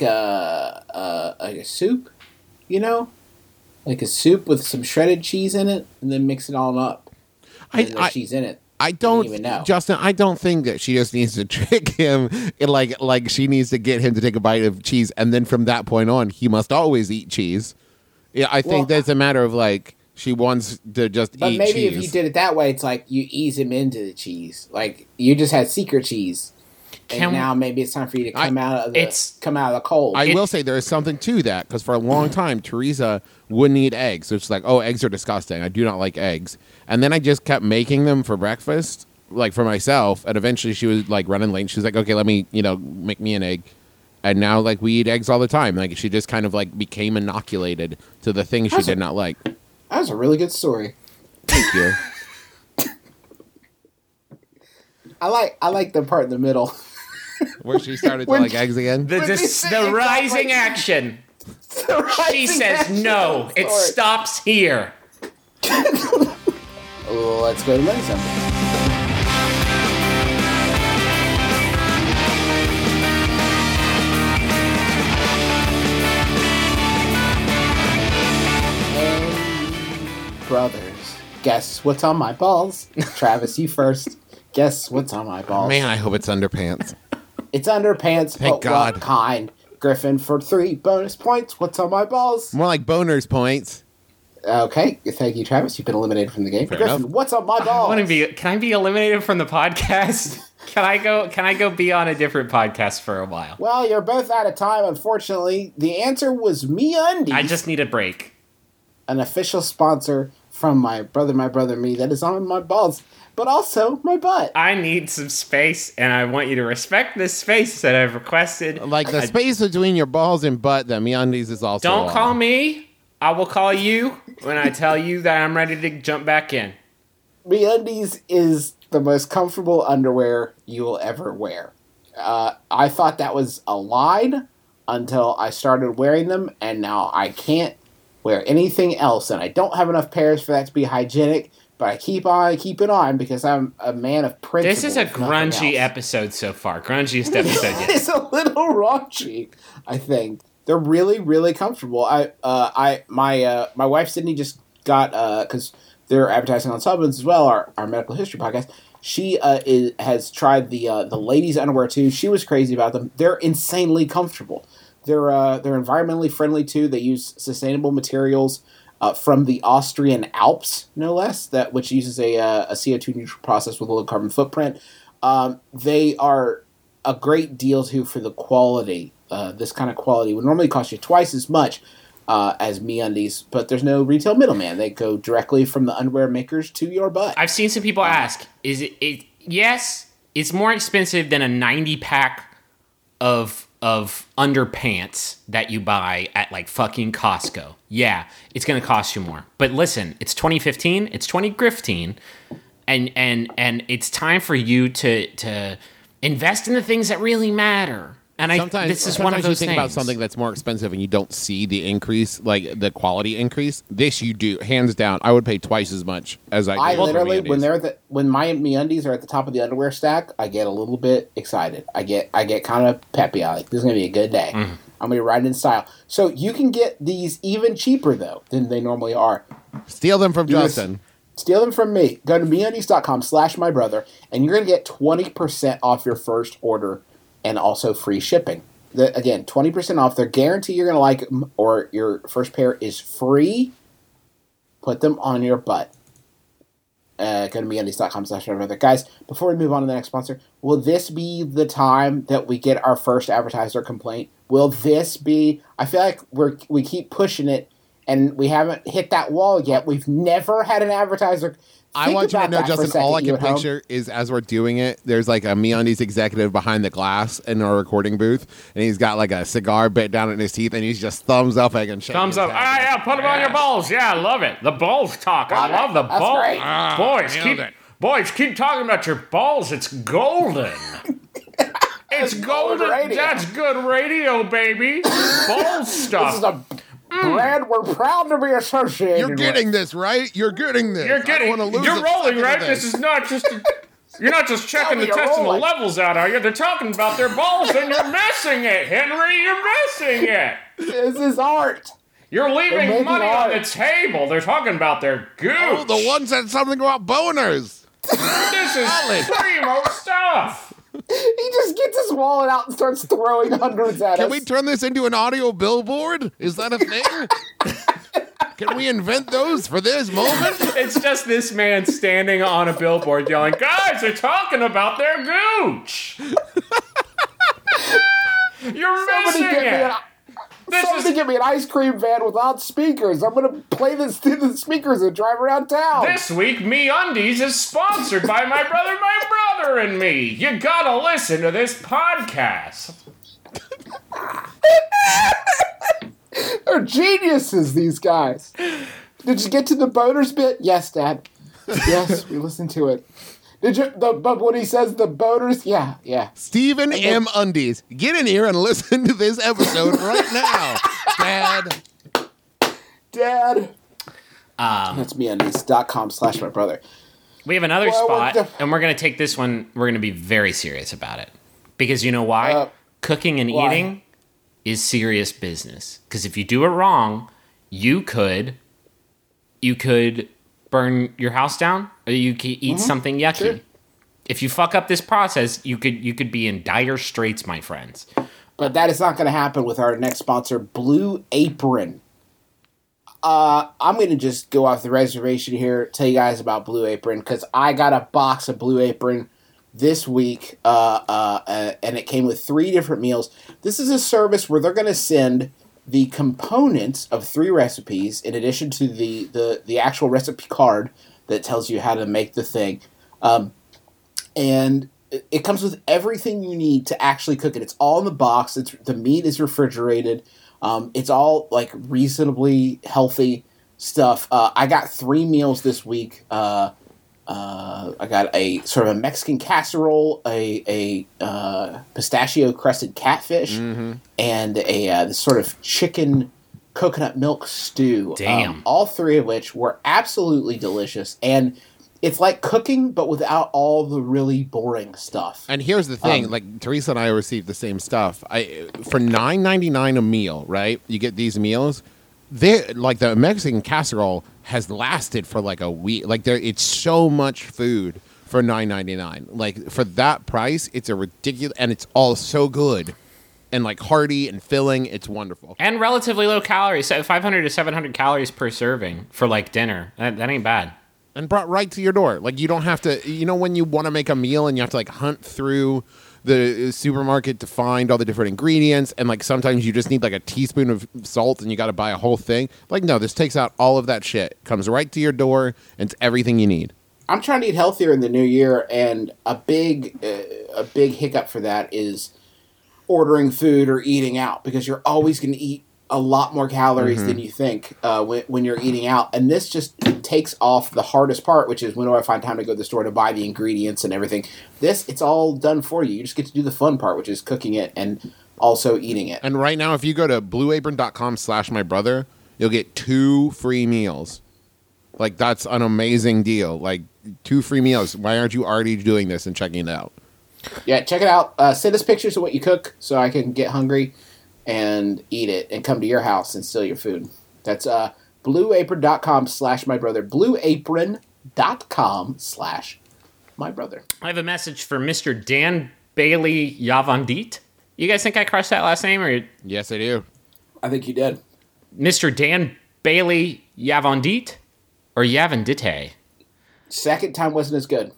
[SPEAKER 3] a a, a soup, you know, like a soup with some shredded cheese in it, and then mix it all up.
[SPEAKER 5] I-
[SPEAKER 3] And there's
[SPEAKER 5] I-
[SPEAKER 3] cheese in it.
[SPEAKER 5] I don't,
[SPEAKER 3] even know.
[SPEAKER 5] Justin. I don't think that she just needs to trick him. It, like, like she needs to get him to take a bite of cheese, and then from that point on, he must always eat cheese. Yeah, I think
[SPEAKER 3] Well,
[SPEAKER 5] that's a matter of like she wants to just
[SPEAKER 3] But
[SPEAKER 5] eat
[SPEAKER 3] maybe
[SPEAKER 5] cheese.
[SPEAKER 3] if you did it that way, it's like you ease him into the cheese. Like you just had secret cheese. and
[SPEAKER 4] Can we-
[SPEAKER 3] now maybe it's time for you to
[SPEAKER 5] I-
[SPEAKER 3] come out of the
[SPEAKER 4] it's-
[SPEAKER 3] come out of the cold.
[SPEAKER 5] I
[SPEAKER 4] It-
[SPEAKER 5] will say there is something to that because for a long time Teresa wouldn't eat eggs. So it's like, oh, eggs are disgusting. I do not like eggs. And then I just kept making them for breakfast, like for myself. And eventually she was like running late. She was like, okay, let me, you know, make me an egg. And now like we eat eggs all the time. Like she just kind of like became inoculated to the things she
[SPEAKER 3] That's a-
[SPEAKER 5] did not like.
[SPEAKER 3] That was a really good story.
[SPEAKER 5] Thank you.
[SPEAKER 3] I like I like the part in the middle.
[SPEAKER 5] Where she started to
[SPEAKER 3] When-
[SPEAKER 5] like eggs again.
[SPEAKER 4] The,
[SPEAKER 3] When
[SPEAKER 4] dis-
[SPEAKER 3] they say
[SPEAKER 4] the
[SPEAKER 3] exactly-
[SPEAKER 4] rising action. She
[SPEAKER 3] Rising
[SPEAKER 4] says
[SPEAKER 3] action
[SPEAKER 4] no.
[SPEAKER 3] of the
[SPEAKER 4] It
[SPEAKER 3] story.
[SPEAKER 4] stops here.
[SPEAKER 3] Let's go to Money Something. And brothers, guess what's on my balls? Travis, you first. Guess what's on my balls?
[SPEAKER 5] Man, I hope it's underpants.
[SPEAKER 3] It's underpants,
[SPEAKER 5] Thank
[SPEAKER 3] but
[SPEAKER 5] God.
[SPEAKER 3] what kind? Griffin for three bonus points. What's on my balls?
[SPEAKER 5] More like boners points.
[SPEAKER 3] Okay, thank you, Travis. You've been eliminated from the game.
[SPEAKER 5] Fair
[SPEAKER 3] Griffin,
[SPEAKER 5] enough.
[SPEAKER 3] what's on my
[SPEAKER 4] I
[SPEAKER 3] balls?
[SPEAKER 4] want to be. Can I be eliminated from the podcast? Can I go? Can I go be on a different podcast for a while?
[SPEAKER 3] Well, you're both out of time, unfortunately. The answer was MeUndies,
[SPEAKER 4] I just need a break.
[SPEAKER 3] an official sponsor from my brother, my brother, me, that is on my balls, but also my butt.
[SPEAKER 4] I need some space, and I want you to respect this space that I've requested.
[SPEAKER 5] Like the
[SPEAKER 4] I-
[SPEAKER 5] space between your balls and butt that MeUndies is also
[SPEAKER 4] Don't
[SPEAKER 5] on.
[SPEAKER 4] call me. I will call you when I tell you that I'm ready to jump back in.
[SPEAKER 3] MeUndies is the most comfortable underwear you will ever wear. Uh, I thought that was a lie until I started wearing them, and now I can't wear anything else, and I don't have enough pairs for that to be hygienic, but I keep on keeping on because I'm a man of principle.
[SPEAKER 4] This is a
[SPEAKER 3] if nothing
[SPEAKER 4] grungy
[SPEAKER 3] else.
[SPEAKER 4] episode so far. Grungiest episode yet.
[SPEAKER 3] It's a little raunchy, I think. They're really, really comfortable. I, uh, I, my, uh, my wife Sydney just got because they're advertising on Supplements as well. Our, our medical history podcast. She uh, is, has tried the uh, the ladies' underwear too. She was crazy about them. They're insanely comfortable. They're uh, they're environmentally friendly too. They use sustainable materials uh, from the Austrian Alps, no less. That which uses a uh, a C O two neutral process with a low carbon footprint. Um, they are a great deal too for the quality. Uh, this kind of quality would normally cost you twice as much uh, as MeUndies, but there's no retail middleman. They go directly from the underwear makers to your butt.
[SPEAKER 4] I've seen some people ask, is it, it yes, it's more expensive than a ninety pack of of underpants that you buy at like fucking Costco. Yeah, it's going to cost you more. But listen, it's twenty fifteen, it's twenty fifteen, and and and it's time for you to to invest in the things that really matter. And I
[SPEAKER 5] Sometimes
[SPEAKER 4] this is
[SPEAKER 5] sometimes
[SPEAKER 4] one of those
[SPEAKER 5] you think
[SPEAKER 4] things.
[SPEAKER 5] about something that's more expensive and you don't see the increase, like the quality increase. This you do, hands down. I would pay twice as much as I.
[SPEAKER 3] I
[SPEAKER 5] do for
[SPEAKER 3] literally,
[SPEAKER 5] MeUndies.
[SPEAKER 3] when they're the, when my MeUndies are at the top of the underwear stack, I get a little bit excited. I get I get kind of peppy. I like this is gonna be a good day.
[SPEAKER 4] Mm-hmm.
[SPEAKER 3] I'm gonna be riding in style. So you can get these even cheaper though than they normally are.
[SPEAKER 5] steal them from
[SPEAKER 3] Yes.
[SPEAKER 5] Justin.
[SPEAKER 3] Steal them from me. Go to MeUndies.com slash my brother, and you're gonna get twenty percent off your first order, and also free shipping. The, again, twenty percent off. They're guarantee you're gonna like them, or your first pair is free. Put them on your butt. Uh, go to MeUndies.com slash my brother. Guys, before we move on to the next sponsor, will this be the time that we get our first advertiser complaint? Will this be? I feel like we're we keep pushing it, and we haven't hit that wall yet. We've never had an advertiser.
[SPEAKER 5] I
[SPEAKER 3] Think
[SPEAKER 5] want you to
[SPEAKER 3] about
[SPEAKER 5] know,
[SPEAKER 3] that for a
[SPEAKER 5] Justin,
[SPEAKER 3] second,
[SPEAKER 5] all I
[SPEAKER 3] you
[SPEAKER 5] can
[SPEAKER 3] at home.
[SPEAKER 5] picture is as we're doing it, there's like a MeUndies executive behind the glass in our recording booth, and he's got like a cigar bit down in his teeth, and he's just thumbs up and shaking
[SPEAKER 4] Thumbs
[SPEAKER 5] his
[SPEAKER 4] up.
[SPEAKER 5] head.
[SPEAKER 4] Ah, yeah, put them on your balls. Yeah, I love it. The balls talk. I
[SPEAKER 3] Love it.
[SPEAKER 4] love the
[SPEAKER 3] That's
[SPEAKER 4] balls.
[SPEAKER 3] great.
[SPEAKER 5] Ah,
[SPEAKER 4] boys,
[SPEAKER 5] nailed
[SPEAKER 4] keep
[SPEAKER 5] it.
[SPEAKER 4] boys keep talking about your balls. It's golden. It's
[SPEAKER 3] golden
[SPEAKER 4] golden.
[SPEAKER 3] radio.
[SPEAKER 4] That's good radio, baby. Ball
[SPEAKER 3] This
[SPEAKER 4] stuff.
[SPEAKER 3] is a brand we're proud to be associated
[SPEAKER 5] You're getting
[SPEAKER 3] with.
[SPEAKER 5] this, right? You're getting this.
[SPEAKER 4] You're getting.
[SPEAKER 5] I don't wanna lose
[SPEAKER 4] You're
[SPEAKER 5] a
[SPEAKER 4] rolling,
[SPEAKER 5] second of
[SPEAKER 4] right? This is not just. A, you're not just checking
[SPEAKER 3] me
[SPEAKER 4] the
[SPEAKER 3] you're
[SPEAKER 4] testing the
[SPEAKER 3] rolling.
[SPEAKER 4] levels out, are you? They're talking about their balls, and you're missing it, Henry. You're missing it.
[SPEAKER 3] This is art.
[SPEAKER 4] You're leaving
[SPEAKER 3] making
[SPEAKER 4] money on the
[SPEAKER 3] art.
[SPEAKER 4] table. They're talking about their gooch.
[SPEAKER 5] Oh, the one said something about boners.
[SPEAKER 4] This is primo stuff.
[SPEAKER 3] He just gets his wallet out and starts throwing hundreds at
[SPEAKER 5] Can
[SPEAKER 3] us.
[SPEAKER 5] we turn this into an audio billboard? Is that a thing? Can we invent those for this moment?
[SPEAKER 4] It's just this man standing on a billboard yelling, guys, they're talking about their gooch. You're
[SPEAKER 3] Somebody
[SPEAKER 4] missing
[SPEAKER 3] get me
[SPEAKER 4] it.
[SPEAKER 3] an,
[SPEAKER 4] This
[SPEAKER 3] somebody
[SPEAKER 4] is
[SPEAKER 3] get me an ice cream van without speakers. I'm gonna play this through the speakers and drive around town.
[SPEAKER 4] this week. Me Undies is sponsored by my brother, my brother, and me. You gotta listen to this podcast.
[SPEAKER 3] They're geniuses, these guys. Did you get to the boners bit? Yes, Dad. Yes, we listened to it. Did you? The, but when he says the boners, yeah, yeah.
[SPEAKER 5] Stephen M. Undies, get in here and listen to this episode right now, Dad.
[SPEAKER 3] Dad.
[SPEAKER 4] Um,
[SPEAKER 3] That's meundies.com slash my brother.
[SPEAKER 4] we have another
[SPEAKER 3] Well,
[SPEAKER 4] spot,
[SPEAKER 3] the-
[SPEAKER 4] and we're gonna take this one. We're gonna be very serious about it because you know why?
[SPEAKER 3] Uh,
[SPEAKER 4] Cooking and
[SPEAKER 3] why?
[SPEAKER 4] eating is serious business. Because if you do it wrong, you could, you could burn your house down, or you could eat something yucky.
[SPEAKER 3] Sure.
[SPEAKER 4] If you fuck up this process, you could you could be in dire straits, my friends.
[SPEAKER 3] But that is not going to happen with our next sponsor, Blue Apron. Uh, I'm going to just go off the reservation here, tell you guys about Blue Apron, because I got a box of Blue Apron this week, uh, uh, uh, and it came with three different meals. This is a service where they're going to send the components of three recipes, in addition to the, the, the actual recipe card that tells you how to make the thing. Um, and it, it comes with everything you need to actually cook it. It's all in the box. It's the meat is refrigerated. Um, it's all like reasonably healthy stuff. Uh, I got three meals this week. Uh, uh, I got a sort of a Mexican casserole, a a uh, pistachio crusted catfish, and a uh, this sort of chicken coconut milk stew.
[SPEAKER 4] Damn.
[SPEAKER 3] Um, all three of which were absolutely delicious, and it's like cooking but without all the really boring stuff.
[SPEAKER 5] And here's the thing:
[SPEAKER 3] Um,
[SPEAKER 5] like Teresa and I received the same stuff. I for nine ninety nine a meal, right? You get these meals. They like the Mexican casserole has lasted for like a week. Like there, it's so much food for nine ninety nine. Like for that price, it's a ridiculous, and it's all so good, and like hearty and filling. It's wonderful.
[SPEAKER 4] And relatively low calories, so five hundred to seven hundred calories per serving for like dinner. That, that ain't bad.
[SPEAKER 5] And brought right to your door. Like you don't have to, you know, when you want to make a meal and you have to like hunt through the supermarket to find all the different ingredients, and like sometimes you just need like a teaspoon of salt and you got to buy a whole thing. Like no, this takes out all of that shit. Comes right to your door, and it's everything you need.
[SPEAKER 3] I'm trying to eat healthier in the new year, and a big uh, a big hiccup for that is ordering food or eating out, because you're always going to eat a lot more calories
[SPEAKER 5] Mm-hmm.
[SPEAKER 3] than you think uh, when, when you're eating out. And this just takes off the hardest part, which is when do I find time to go to the store to buy the ingredients and everything. This, it's all done for you. You just get to do the fun part, which is cooking it and also eating it.
[SPEAKER 5] And right now, if you go to blueapron.com slash my brother, you'll get two free meals. Like that's an amazing deal. Like two free meals. Why aren't you already doing this and checking it out?
[SPEAKER 3] Yeah, check it out. Uh, send us pictures of what you cook so I can get hungry and eat it and come to your house and steal your food. That's uh, blueapron.com slash my brother. Blueapron.com slash my brother.
[SPEAKER 4] I have a message for Mister Dan Bailey Yavandit. You guys think I crushed that last name, or
[SPEAKER 5] Yes, I do.
[SPEAKER 3] I think you did.
[SPEAKER 4] Mister Dan Bailey Yavandit or Yavandite?
[SPEAKER 3] Second time wasn't as good.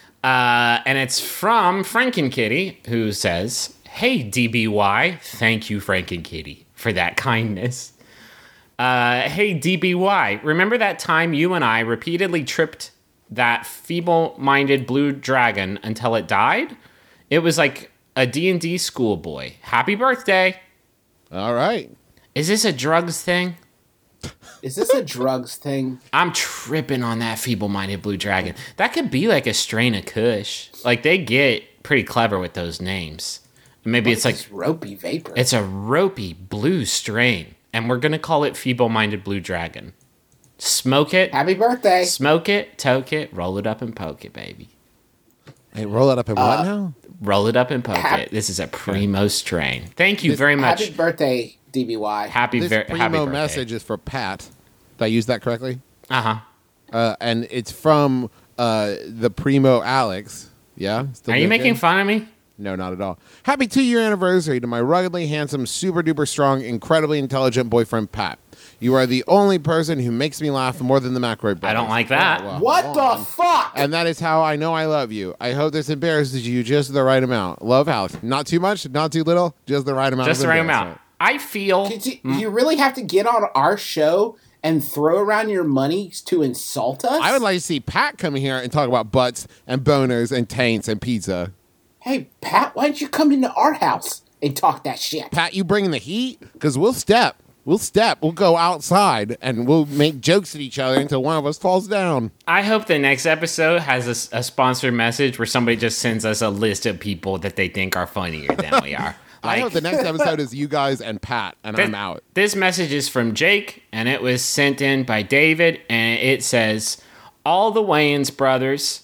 [SPEAKER 4] Uh, and it's from Frankenkitty, who says, "Hey D B Y, thank you Frankenkitty for that kindness. Uh, hey D B Y, remember that time you and I repeatedly tripped that feeble-minded blue dragon until it died? It was like a D and D schoolboy. Happy birthday."
[SPEAKER 5] All right.
[SPEAKER 4] Is this a drugs thing?
[SPEAKER 3] Is this a drugs thing?
[SPEAKER 4] I'm tripping on that feeble-minded blue dragon. That could be like a strain of Kush. Like, they get pretty clever with those names. Maybe it's like,
[SPEAKER 3] This ropey vapor.
[SPEAKER 4] it's a ropey blue strain, and we're going to call it feeble-minded blue dragon. Smoke it,
[SPEAKER 3] Happy birthday.
[SPEAKER 4] smoke it, toke it, roll it up and poke it, baby.
[SPEAKER 5] Hey, roll it up in what now?
[SPEAKER 4] Roll it up and poke
[SPEAKER 3] Hap-
[SPEAKER 4] it. This is a primo strain. Thank you very much.
[SPEAKER 3] Happy birthday, D B Y.
[SPEAKER 4] Happy,
[SPEAKER 5] This
[SPEAKER 4] ver- happy
[SPEAKER 5] primo
[SPEAKER 4] birthday.
[SPEAKER 5] message is for Pat. Did I use that correctly?
[SPEAKER 4] Uh-huh.
[SPEAKER 5] Uh, and it's from uh, the primo Alex. Yeah. Still
[SPEAKER 4] Are you
[SPEAKER 5] doing
[SPEAKER 4] making
[SPEAKER 5] good?
[SPEAKER 4] fun of me?
[SPEAKER 5] No, not at all. Happy two-year anniversary to my ruggedly handsome, super-duper strong, incredibly intelligent boyfriend, Pat. You are the only person who makes me laugh more than the McRae brothers.
[SPEAKER 4] I don't like that.
[SPEAKER 5] Oh, well,
[SPEAKER 3] What
[SPEAKER 5] hold
[SPEAKER 3] the
[SPEAKER 5] on.
[SPEAKER 3] fuck?
[SPEAKER 5] And that is how I know I love you. I hope this embarrasses you just the right amount. Love, Alex. Not too much, not too little, just the right amount.
[SPEAKER 4] Just
[SPEAKER 5] of
[SPEAKER 4] the right
[SPEAKER 5] embarrassment.
[SPEAKER 4] amount. I feel
[SPEAKER 3] Did you, you really have to get on our show and throw around your money to insult us?
[SPEAKER 5] I would like to see Pat come here and talk about butts and boners and taints and pizza.
[SPEAKER 3] Hey, Pat, why don't you come into our house and talk that shit?
[SPEAKER 5] Pat, you bringing the heat? Because we'll step. We'll step. We'll go outside and we'll make jokes at each other until one of us falls down.
[SPEAKER 4] I hope the next episode has a, s- a sponsored message where somebody just sends us a list of people that they think are funnier than we are.
[SPEAKER 5] I hope the next episode is you guys and Pat, and
[SPEAKER 4] Thi-
[SPEAKER 5] I'm out.
[SPEAKER 4] This message is from Jake, and it was sent in by David, and it says, "All the Wayans brothers."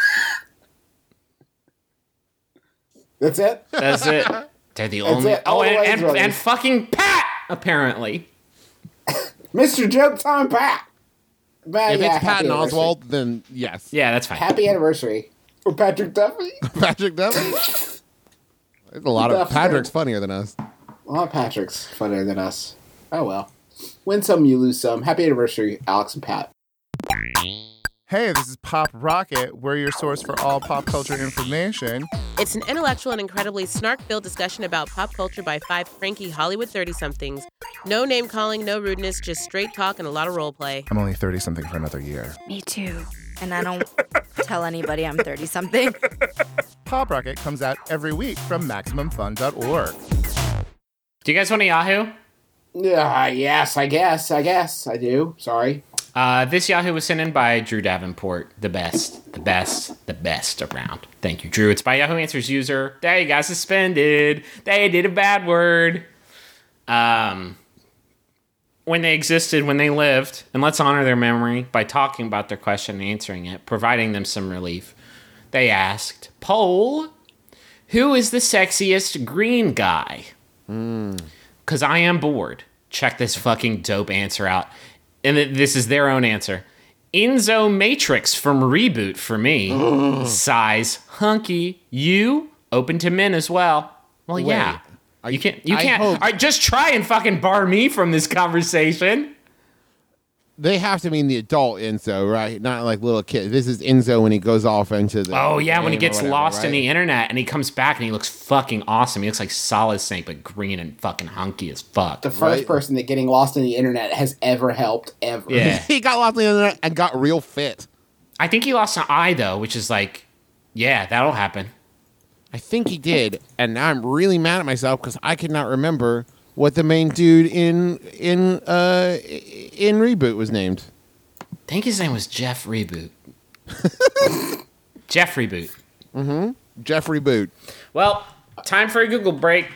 [SPEAKER 3] That's it?
[SPEAKER 4] That's it. They're the
[SPEAKER 3] That's
[SPEAKER 4] only.
[SPEAKER 3] it. All
[SPEAKER 4] Oh,
[SPEAKER 3] the
[SPEAKER 4] and,
[SPEAKER 3] Wayans
[SPEAKER 4] and,
[SPEAKER 3] brothers.
[SPEAKER 4] and fucking Pat, apparently.
[SPEAKER 3] Mister Joke Time Pat. But,
[SPEAKER 5] If
[SPEAKER 3] yeah,
[SPEAKER 5] it's Pat
[SPEAKER 3] happy
[SPEAKER 5] and
[SPEAKER 3] anniversary.
[SPEAKER 5] Oswald, then yes.
[SPEAKER 4] Yeah, that's fine.
[SPEAKER 3] Happy anniversary. Or Patrick Duffy?
[SPEAKER 5] Patrick Duffy? There's a lot of
[SPEAKER 3] Duffy.
[SPEAKER 5] Patrick's funnier than us.
[SPEAKER 3] Well, Patrick's funnier than us. Oh well. Win some, you lose some. Happy anniversary, Alex and Pat.
[SPEAKER 6] Hey, this is Pop Rocket. We're your source for all pop culture information.
[SPEAKER 7] It's an intellectual and incredibly snark-filled discussion about pop culture by five cranky Hollywood thirty-somethings. No name-calling, no rudeness, just straight talk and a lot of role play.
[SPEAKER 6] I'm only thirty-something for another year.
[SPEAKER 8] Me too. And I don't tell anybody I'm thirty-something.
[SPEAKER 6] Pop Rocket comes out every week from Maximum Fun dot org.
[SPEAKER 4] Do you guys want a Yahoo?
[SPEAKER 3] Yeah, yes, I guess. I guess. I do. Sorry.
[SPEAKER 4] Uh, this Yahoo was sent in by Drew Davenport. The best, the best, the best around. Thank you, Drew. It's by Yahoo Answers user. They got suspended. They did a bad word. Um, when they existed, when they lived, and let's honor their memory by talking about their question and answering it, providing them some relief. They asked, poll, who is the sexiest green guy? Because I am bored. Check this fucking dope answer out. And th- this is their own answer. Enzo Matrix from Reboot for me. Size hunky. You open to men as well. Well, yeah.
[SPEAKER 5] Are
[SPEAKER 4] You can't. You
[SPEAKER 5] I
[SPEAKER 4] can't.
[SPEAKER 5] hope-
[SPEAKER 4] All right, just try and fucking bar me from this conversation.
[SPEAKER 5] They have to mean the adult Enzo, right? Not like little kid. This is Enzo when he goes off into the.
[SPEAKER 4] Oh yeah, when he
[SPEAKER 5] game or
[SPEAKER 4] gets
[SPEAKER 5] whatever,
[SPEAKER 4] lost in
[SPEAKER 5] right?
[SPEAKER 4] the internet and he comes back and he looks fucking awesome. He looks like Solid Snake, but green and fucking hunky as fuck.
[SPEAKER 3] The first
[SPEAKER 5] Right.
[SPEAKER 3] person that getting lost in the internet has ever helped, ever.
[SPEAKER 4] Yeah.
[SPEAKER 5] he got lost in the internet and got real fit.
[SPEAKER 4] I think he lost an eye though, which is like, yeah, that'll happen.
[SPEAKER 5] I think he did, and now I'm really mad at myself because I could not remember what the main dude in in uh in Reboot was named.
[SPEAKER 4] I think his name was Jeff Reboot. Jeff Reboot.
[SPEAKER 5] Jeff Reboot.
[SPEAKER 4] Well, time for a Google break.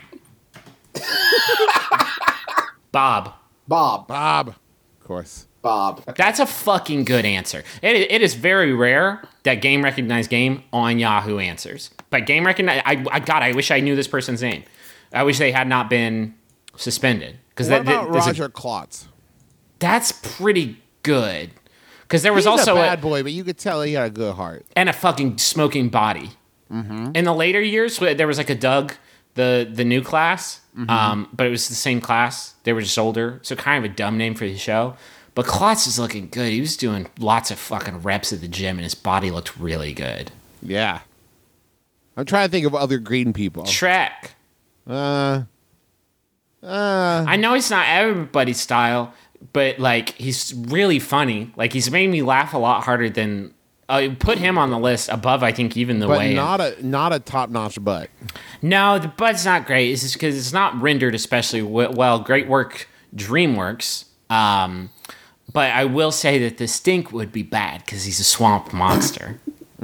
[SPEAKER 4] Bob.
[SPEAKER 3] Bob.
[SPEAKER 5] Bob. Of course.
[SPEAKER 3] Bob.
[SPEAKER 4] That's a fucking good answer. It, it is very rare that Game Recognize Game on Yahoo answers. But Game Recognize, I, I God, I wish I knew this person's name. I wish they had not been suspended. Because
[SPEAKER 5] What
[SPEAKER 4] that,
[SPEAKER 5] about
[SPEAKER 4] there's a-
[SPEAKER 5] Roger Klotz?
[SPEAKER 4] that's pretty good. Because there was
[SPEAKER 5] He's
[SPEAKER 4] also
[SPEAKER 5] a
[SPEAKER 4] a,
[SPEAKER 5] bad boy, but you could tell he had a good heart.
[SPEAKER 4] and a fucking smoking body.
[SPEAKER 5] Mm-hmm.
[SPEAKER 4] In the later years, there was like a Doug, the the new class,
[SPEAKER 5] Mm-hmm.
[SPEAKER 4] um, but it was the same class. They were just older, so kind of a dumb name for the show. But Klotz is looking good. He was doing lots of fucking reps at the gym, and his body looked really good.
[SPEAKER 5] Yeah. I'm trying to think of other green people.
[SPEAKER 4] Shrek.
[SPEAKER 5] Uh. Uh.
[SPEAKER 4] I know he's not everybody's style, but like he's really funny. Like he's made me laugh a lot harder than. I put him on the list above, I think, even the
[SPEAKER 5] But
[SPEAKER 4] way.
[SPEAKER 5] not a not a top notch butt.
[SPEAKER 4] No, the butt's not great. It's just because it's not rendered especially w- well. Great work, DreamWorks. Um, but I will say that the stink would be bad because he's a swamp monster.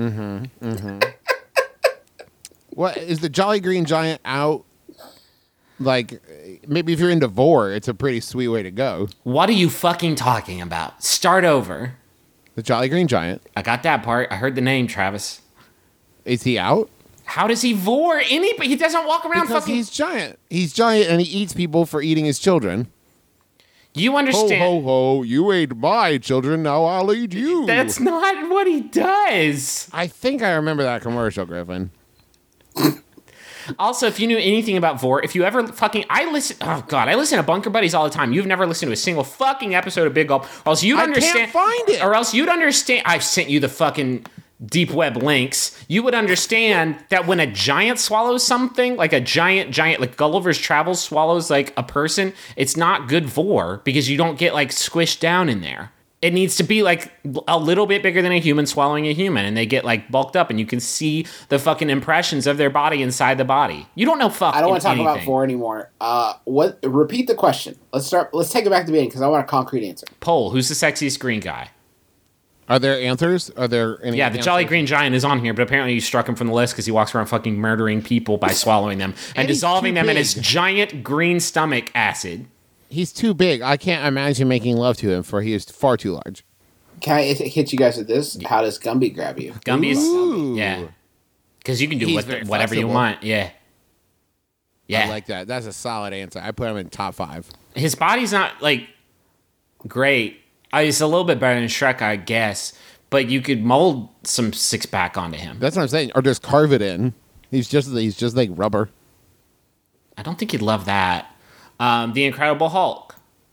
[SPEAKER 5] What is the Jolly Green Giant out? Like maybe if you're into Vor, it's a pretty sweet way to go.
[SPEAKER 4] What are you fucking talking about? Start over.
[SPEAKER 5] The Jolly Green Giant.
[SPEAKER 4] I got that part. I heard the name, Travis.
[SPEAKER 5] Is he out?
[SPEAKER 4] How does he vor anybody? He doesn't walk around
[SPEAKER 5] Because
[SPEAKER 4] fucking.
[SPEAKER 5] he's giant. He's giant and he eats people for eating his children.
[SPEAKER 4] You
[SPEAKER 5] Ho
[SPEAKER 4] understand?
[SPEAKER 5] ho ho! You ate my children, now I'll eat you.
[SPEAKER 4] That's not what he does.
[SPEAKER 5] I think I remember that commercial, Griffin.
[SPEAKER 4] Also, if you knew anything about Vor, if you ever fucking, I listen, oh god, I listen to Bunker Buddies all the time. You've never listened to a single fucking episode of Big Gulp, or else you'd
[SPEAKER 5] I
[SPEAKER 4] understand.
[SPEAKER 5] can't find it.
[SPEAKER 4] Or else you'd understand. I've sent you the fucking deep web links. You would understand that when a giant swallows something, like a giant, giant, like Gulliver's Travels swallows like a person, it's not good Vor because you don't get like squished down in there. It needs to be like a little bit bigger than a human swallowing a human, and they get like bulked up, and you can see the fucking impressions of their body inside the body. You don't know fucking
[SPEAKER 3] I don't want to talk
[SPEAKER 4] anything.
[SPEAKER 3] about Vor anymore. Uh, what? Repeat the question. Let's start. Let's take it back to the beginning because I want a concrete answer.
[SPEAKER 4] Poll, who's the sexiest green guy?
[SPEAKER 5] Are there answers? Are there any?
[SPEAKER 4] Yeah, the
[SPEAKER 5] answers?
[SPEAKER 4] Jolly Green Giant is on here, but apparently you struck him from the list because he walks around fucking murdering people by swallowing them and,
[SPEAKER 5] And he's
[SPEAKER 4] dissolving
[SPEAKER 5] too
[SPEAKER 4] them in
[SPEAKER 5] big.
[SPEAKER 4] his giant green stomach acid.
[SPEAKER 5] He's too big. I can't imagine making love to him, for he is far too large.
[SPEAKER 3] Can I hit you guys with this? How does Gumby grab you?
[SPEAKER 4] Gumby is,
[SPEAKER 5] Ooh.
[SPEAKER 4] yeah. Because you can do
[SPEAKER 5] He's
[SPEAKER 4] what,
[SPEAKER 5] very
[SPEAKER 4] whatever you
[SPEAKER 5] flexible.
[SPEAKER 4] want, yeah. Yeah.
[SPEAKER 5] I like that. That's a solid answer. I put him in top five.
[SPEAKER 4] His body's not, like, great. Uh, He's a little bit better than Shrek, I guess. But you could mold some six-pack onto him.
[SPEAKER 5] That's what I'm saying. Or just carve it in. He's just he's just like rubber.
[SPEAKER 4] I don't think he'd love that. Um, the Incredible Hulk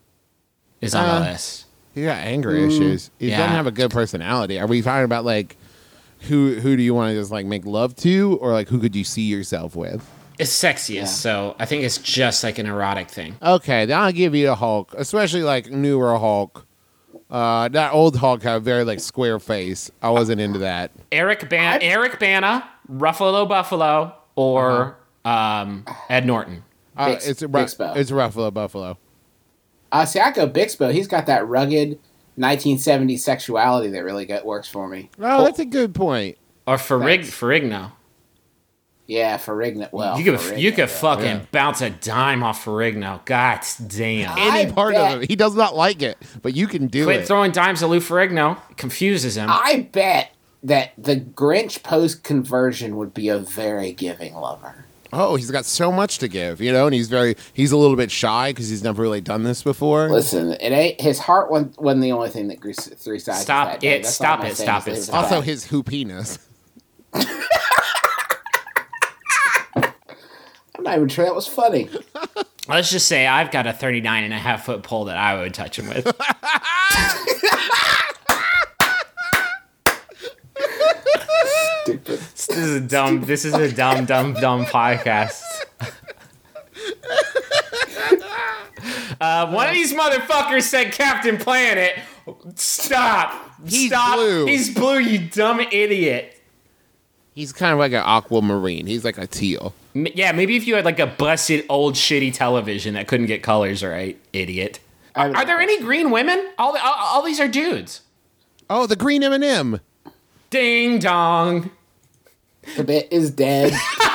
[SPEAKER 4] is on
[SPEAKER 5] Uh,
[SPEAKER 4] the list.
[SPEAKER 5] He got anger issues. He
[SPEAKER 4] yeah.
[SPEAKER 5] doesn't have a good personality. Are we talking about like who who do you want to just like make love to, or like who could you see yourself with?
[SPEAKER 4] It's sexiest,
[SPEAKER 3] Yeah.
[SPEAKER 4] so I think it's just like an erotic thing.
[SPEAKER 5] Okay, then I'll give you a Hulk, especially like newer Hulk. Uh, that old Hulk had a very like square face. I wasn't into that.
[SPEAKER 4] Eric Ban-
[SPEAKER 3] I-
[SPEAKER 4] Eric Bana, Ruffalo Buffalo, or um, Ed Norton.
[SPEAKER 5] Uh,
[SPEAKER 3] Bix-
[SPEAKER 5] it's a
[SPEAKER 3] Bixbo.
[SPEAKER 5] it's Ruffalo Buffalo.
[SPEAKER 3] Uh, see, I go Bixbo. He's got that rugged nineteen seventies sexuality that really good, works for me.
[SPEAKER 5] Oh, that's a good point.
[SPEAKER 4] Or Ferrig-
[SPEAKER 3] Thanks.
[SPEAKER 4] Ferrigno.
[SPEAKER 3] Yeah, Ferrigno. Well,
[SPEAKER 4] you could
[SPEAKER 3] Ferrigno,
[SPEAKER 4] you could
[SPEAKER 3] yeah.
[SPEAKER 4] fucking
[SPEAKER 5] Yeah.
[SPEAKER 4] bounce a dime off Ferrigno. God damn.
[SPEAKER 3] I
[SPEAKER 5] Any part
[SPEAKER 3] bet-
[SPEAKER 5] of him, he does not like it, but you can do
[SPEAKER 4] Quit
[SPEAKER 5] it.
[SPEAKER 4] throwing dimes at Lou Ferrigno. It confuses him.
[SPEAKER 3] I bet that the Grinch post conversion would be a very giving lover.
[SPEAKER 5] Oh, he's got so much to give, you know, and he's very he's a little bit shy because he's never really done this before.
[SPEAKER 3] Listen, it ain't his heart wasn't, wasn't the only thing that grew s- three sides.
[SPEAKER 4] Stop
[SPEAKER 3] that day.
[SPEAKER 4] it,
[SPEAKER 3] That's
[SPEAKER 4] stop
[SPEAKER 3] all I'm
[SPEAKER 4] it,
[SPEAKER 3] saying
[SPEAKER 4] stop
[SPEAKER 3] is
[SPEAKER 4] it,
[SPEAKER 3] leave
[SPEAKER 4] stop
[SPEAKER 3] at
[SPEAKER 5] Also,
[SPEAKER 3] that.
[SPEAKER 5] his hoop penis.
[SPEAKER 3] I'm not even sure that was funny.
[SPEAKER 4] Let's just say I've got a thirty-nine and a half foot pole that I would touch him with.
[SPEAKER 3] Stupid.
[SPEAKER 4] This is a dumb. This is a dumb, dumb, dumb podcast. Uh, one of these motherfuckers said Captain Planet. Stop.
[SPEAKER 5] He's
[SPEAKER 4] Stop.
[SPEAKER 5] blue.
[SPEAKER 4] He's blue, you dumb idiot.
[SPEAKER 5] He's kind of like an aquamarine. He's like a teal.
[SPEAKER 4] M- Yeah, maybe if you had like a busted old shitty television that couldn't get colors right, idiot.
[SPEAKER 3] I-
[SPEAKER 4] Are there any green women? All, the, all, all these are dudes.
[SPEAKER 5] Oh, the green M and M.
[SPEAKER 4] Ding dong.
[SPEAKER 3] The bit is dead.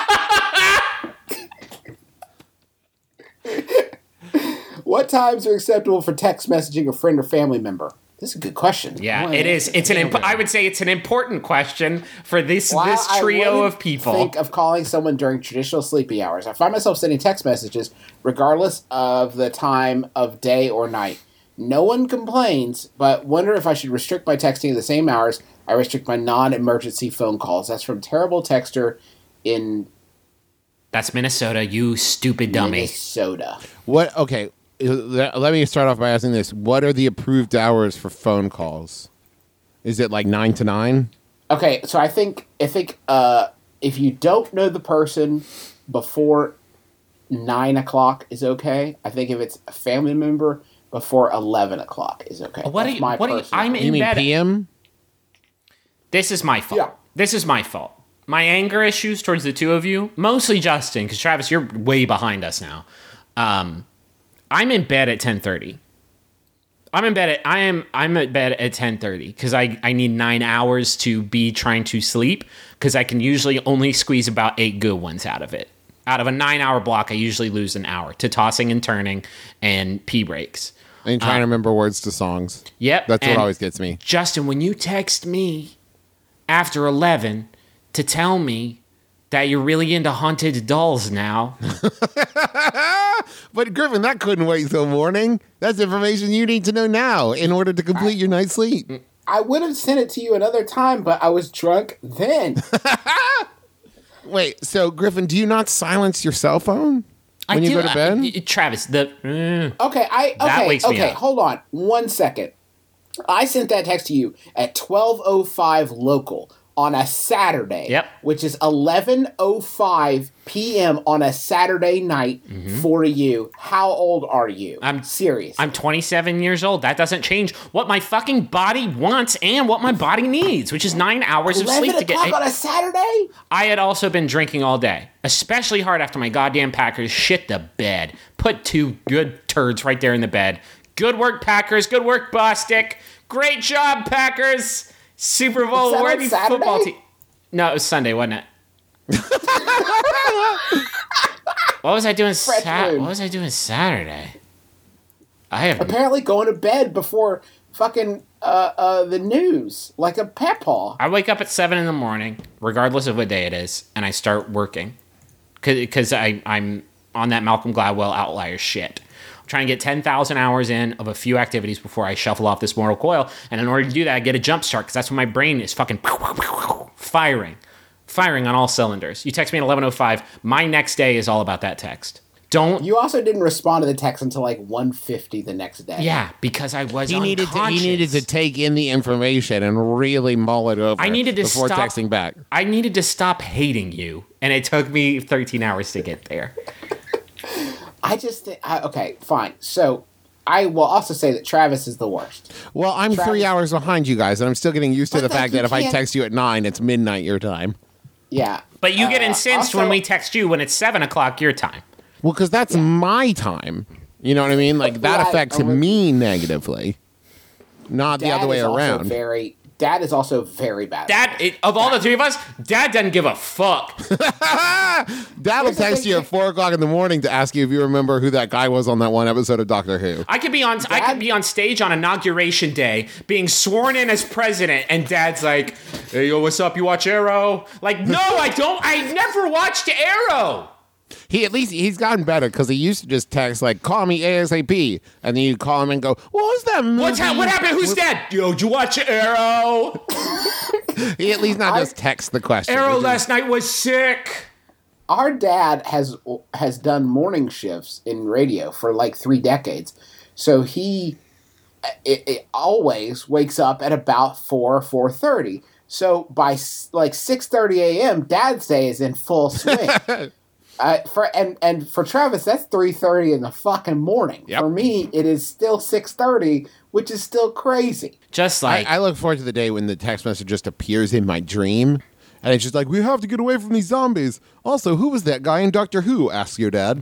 [SPEAKER 3] What times are acceptable for text messaging a friend or family member? This is a good question. I
[SPEAKER 4] Yeah,
[SPEAKER 3] wanna
[SPEAKER 4] it is.
[SPEAKER 3] answer
[SPEAKER 4] It's an.
[SPEAKER 3] it.
[SPEAKER 4] Imp- I would say it's an important question for this
[SPEAKER 3] While
[SPEAKER 4] this
[SPEAKER 3] I
[SPEAKER 4] trio
[SPEAKER 3] wouldn't
[SPEAKER 4] of people.
[SPEAKER 3] Think of calling someone during traditional sleepy hours. I find myself sending text messages regardless of the time of day or night. No one complains, but wonder if I should restrict my texting to the same hours I restrict my non-emergency phone calls. That's from Terrible Texter in
[SPEAKER 4] That's Minnesota. You stupid dummy.
[SPEAKER 3] Minnesota.
[SPEAKER 5] What? Okay, let let me start off by asking this: what are the approved hours for phone calls? Is it like nine to nine?
[SPEAKER 3] Okay, so I think I think uh, if you don't know the person before nine o'clock is okay. I think if it's a family member before eleven o'clock is okay.
[SPEAKER 4] What
[SPEAKER 3] That's
[SPEAKER 4] do you?
[SPEAKER 3] my
[SPEAKER 4] What do you?
[SPEAKER 3] personal-
[SPEAKER 4] I'm
[SPEAKER 5] You
[SPEAKER 4] in
[SPEAKER 5] mean
[SPEAKER 4] bed.
[SPEAKER 5] P M?
[SPEAKER 4] This is my fault.
[SPEAKER 3] Yeah.
[SPEAKER 4] This is my fault. My anger issues towards the two of you, mostly Justin, because Travis, you're way behind us now. Um, I'm in bed at ten thirty. I'm in bed at I am I'm at bed at ten thirty because I, I need nine hours to be trying to sleep because I can usually only squeeze about eight good ones out of it. Out of a nine hour block, I usually lose an hour to tossing and turning and pee breaks.
[SPEAKER 5] And trying to remember words to songs.
[SPEAKER 4] Yep.
[SPEAKER 5] That's what
[SPEAKER 4] and
[SPEAKER 5] always gets me.
[SPEAKER 4] Justin, when you text me after eleven to tell me that you're really into haunted dolls now,
[SPEAKER 5] But Griffin, that couldn't wait till morning. That's information you need to know now in order to complete your night's sleep.
[SPEAKER 3] I would have sent it to you another time, but I was drunk then.
[SPEAKER 5] Wait, so Griffin, do you not silence your cell phone when
[SPEAKER 4] I
[SPEAKER 5] you
[SPEAKER 4] do,
[SPEAKER 5] go to bed?
[SPEAKER 4] I- Travis, the mm,
[SPEAKER 3] Okay, I
[SPEAKER 4] That
[SPEAKER 3] okay,
[SPEAKER 4] wakes me
[SPEAKER 3] okay,
[SPEAKER 4] up.
[SPEAKER 3] hold on one second. I sent that text to you at twelve oh five local on a Saturday.
[SPEAKER 4] Yep.
[SPEAKER 3] Which is eleven oh five p.m. on a Saturday night for you. How old are you?
[SPEAKER 4] Mm-hmm. I'm-
[SPEAKER 3] serious.
[SPEAKER 4] I'm twenty-seven years old. That doesn't change what my fucking body wants and what my body needs, which is nine hours of
[SPEAKER 3] eleven
[SPEAKER 4] sleep to
[SPEAKER 3] o'clock
[SPEAKER 4] get.
[SPEAKER 3] on a Saturday?
[SPEAKER 4] I had also been drinking all day, especially hard after my goddamn Packers shit the bed. Put two good turds right there in the bed. Good work, Packers. Good work, Bostic. Great job, Packers. Super Bowl
[SPEAKER 3] Was that on
[SPEAKER 4] worthy
[SPEAKER 3] Saturday?
[SPEAKER 4] football team. No, it was Sunday, wasn't it? What was I doing?
[SPEAKER 3] Fred
[SPEAKER 4] Sat-
[SPEAKER 3] Moon.
[SPEAKER 4] what was I doing Saturday? I have
[SPEAKER 3] Apparently going to bed before fucking uh, uh, the news, like a pepaw.
[SPEAKER 4] I wake up at seven in the morning, regardless of what day it is, and I start working because I I'm on that Malcolm Gladwell outlier shit. I'm trying to get ten thousand hours in of a few activities before I shuffle off this mortal coil, and in order to do that, I get a jump start because that's when my brain is fucking firing, firing on all cylinders. You text me at eleven oh five. My next day is all about that text. Don't.
[SPEAKER 3] You also didn't respond to the text until like one fifty the next day.
[SPEAKER 4] Yeah, because I was
[SPEAKER 5] He needed to, he
[SPEAKER 4] unconscious.
[SPEAKER 5] needed to take in the information and really mull it over
[SPEAKER 4] I needed to
[SPEAKER 5] before
[SPEAKER 4] stop-
[SPEAKER 5] texting back.
[SPEAKER 4] I needed to stop hating you, and it took me thirteen hours to get there.
[SPEAKER 3] I just think, I, okay, fine. So I will also say that Travis is the worst.
[SPEAKER 5] Well, I'm
[SPEAKER 3] Travis-
[SPEAKER 5] three hours behind you guys, and I'm still getting used to
[SPEAKER 3] But
[SPEAKER 5] the
[SPEAKER 3] that
[SPEAKER 5] fact
[SPEAKER 3] you
[SPEAKER 5] that if I
[SPEAKER 3] can't-
[SPEAKER 5] text you at nine, it's midnight your time.
[SPEAKER 3] Yeah.
[SPEAKER 4] But you get
[SPEAKER 3] Uh,
[SPEAKER 4] incensed
[SPEAKER 3] also-
[SPEAKER 4] when we text you when it's seven o'clock your time.
[SPEAKER 5] Well, because that's my time. You know what I mean? Like, that
[SPEAKER 3] Right,
[SPEAKER 5] affects
[SPEAKER 3] I'm with-
[SPEAKER 5] me negatively, not the
[SPEAKER 3] Dad
[SPEAKER 5] other way
[SPEAKER 3] is also
[SPEAKER 5] around.
[SPEAKER 3] Very, Dad is also very bad.
[SPEAKER 4] Dad, it, of all the three of us, Dad doesn't give a fuck.
[SPEAKER 5] Dad will
[SPEAKER 3] Here's the
[SPEAKER 5] text
[SPEAKER 3] thing-
[SPEAKER 5] you at four o'clock in the morning to ask you if you remember who that guy was on that one episode of Doctor Who.
[SPEAKER 4] I could be on I could be on stage on inauguration day being sworn in as president, and Dad's like, "Hey, yo, what's up? You watch Arrow?" Like, no, I don't. I never watched Arrow.
[SPEAKER 5] He at least he's gotten better because he used to just text like "call me ASAP," and then you call him and go, "What was that movie?"
[SPEAKER 4] What's ha- what happened? Who's dead? Yo, did you watch Arrow?
[SPEAKER 5] He at least not
[SPEAKER 3] I-
[SPEAKER 5] just text the question.
[SPEAKER 4] Arrow
[SPEAKER 5] He just-
[SPEAKER 4] last night was sick.
[SPEAKER 3] Our dad has has done morning shifts in radio for like three decades, so he it, it always wakes up at about four four thirty. So by s- like six thirty a.m., Dad's day is in full swing. Uh, for and and for Travis, that's three thirty in the fucking morning.
[SPEAKER 5] Yep.
[SPEAKER 3] For me, it is still six thirty, which is still crazy.
[SPEAKER 4] Just
[SPEAKER 5] I,
[SPEAKER 4] like
[SPEAKER 5] I look forward to the day when the text message just appears in my dream, and it's just like, "We have to get away from these zombies." Also, who was that guy in Doctor Who? Asks your dad.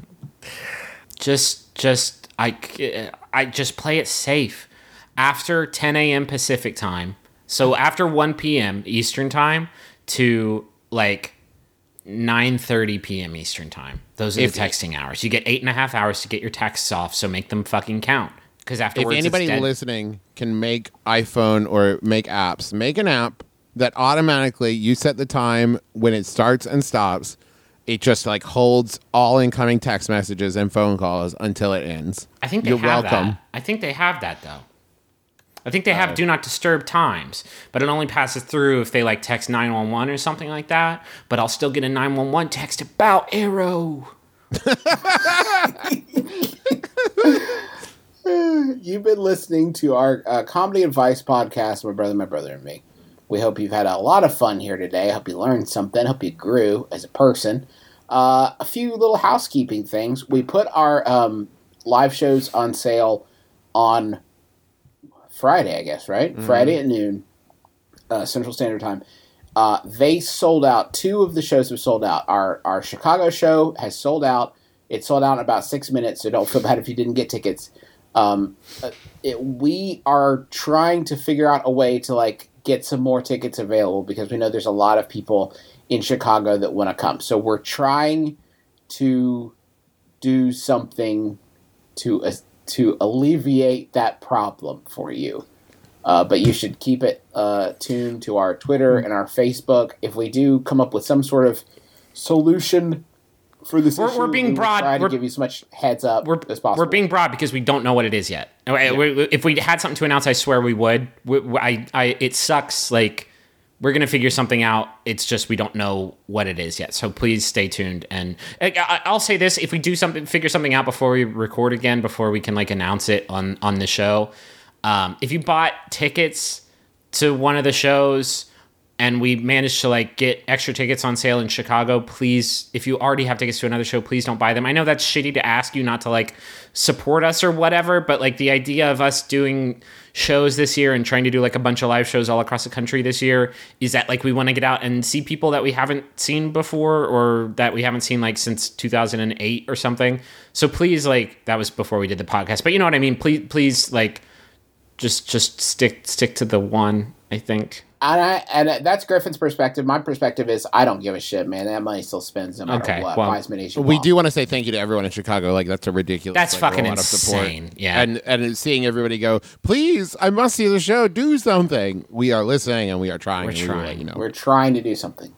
[SPEAKER 4] just just I I just play it safe. After ten a.m. Pacific time, so after one p.m. Eastern time to like nine thirty p.m. Eastern time. Those are
[SPEAKER 5] If-
[SPEAKER 4] the texting hours. You get eight and a half hours to get your texts off, so make them fucking count. Because
[SPEAKER 5] If
[SPEAKER 4] afterwards,
[SPEAKER 5] anybody
[SPEAKER 4] it's dead.
[SPEAKER 5] listening can make iPhone or make apps, make an app that automatically you set the time when it starts and stops. It just like holds all incoming text messages and phone calls until it ends.
[SPEAKER 4] I think they
[SPEAKER 5] You're
[SPEAKER 4] have
[SPEAKER 5] welcome.
[SPEAKER 4] that. I think they have that though. I think they have do not disturb times, but it only passes through if they like text nine one one or something like that. But I'll still get a nine one one text about Arrow.
[SPEAKER 3] You've been listening to our uh, comedy advice podcast, My Brother, My Brother, and Me. We hope you've had a lot of fun here today. I hope you learned something. I hope you grew as a person. Uh, a few little housekeeping things. We put our um, live shows on sale on Friday, I guess, right?
[SPEAKER 5] Mm-hmm.
[SPEAKER 3] Friday at noon, uh, Central Standard Time. Uh, they sold out. Two of the shows have sold out. Our our Chicago show has sold out. It sold out in about six minutes, so don't feel bad if you didn't get tickets. Um, uh, it, we are trying to figure out a way to like get some more tickets available because we know there's a lot of people in Chicago that want to come. So we're trying to do something to uh, to alleviate that problem for you. Uh, but you should keep it uh, tuned to our Twitter and our Facebook. If we do come up with some sort of solution for this
[SPEAKER 4] We're-
[SPEAKER 3] issue,
[SPEAKER 4] we're being
[SPEAKER 3] we will
[SPEAKER 4] broad.
[SPEAKER 3] try to
[SPEAKER 4] We're-
[SPEAKER 3] give you as much heads up
[SPEAKER 4] We're,
[SPEAKER 3] as possible.
[SPEAKER 4] we're being broad because we don't know what it is yet. Okay, we- If we had something to announce, I swear we would. We, I, I, it sucks. Like we're going to figure something out. It's just we don't know what it is yet. So please stay tuned. And I, I'll say this, if we do something, figure something out before we record again, before we can like announce it on, on the show. Um, if you bought tickets to one of the shows and we managed to like get extra tickets on sale in Chicago, please, if you already have tickets to another show, please don't buy them. I know that's shitty to ask you not to like support us or whatever, but like the idea of us doing shows this year and trying to do like a bunch of live shows all across the country this year is that like we want to get out and see people that we haven't seen before or that we haven't seen like since two thousand eight or something. So please, like, that was before we did the podcast, but you know what I mean? Please, please like just, just stick, stick to the one, I think.
[SPEAKER 3] And, I, and that's Griffin's perspective. My perspective is I don't give a shit, man. That money still spends no matter
[SPEAKER 4] Okay,
[SPEAKER 3] what.
[SPEAKER 4] well,
[SPEAKER 3] Buy as many as you
[SPEAKER 5] We
[SPEAKER 3] want.
[SPEAKER 5] do want to say thank you to everyone in Chicago. Like, that's a ridiculous.
[SPEAKER 4] That's
[SPEAKER 5] like,
[SPEAKER 4] fucking
[SPEAKER 5] lot of support.
[SPEAKER 4] insane. Yeah.
[SPEAKER 5] and and seeing everybody go, please, I must see the show. Do something. We are listening and we are trying.
[SPEAKER 4] We're
[SPEAKER 5] and we will
[SPEAKER 4] trying.
[SPEAKER 5] let you know.
[SPEAKER 3] We're trying to do something.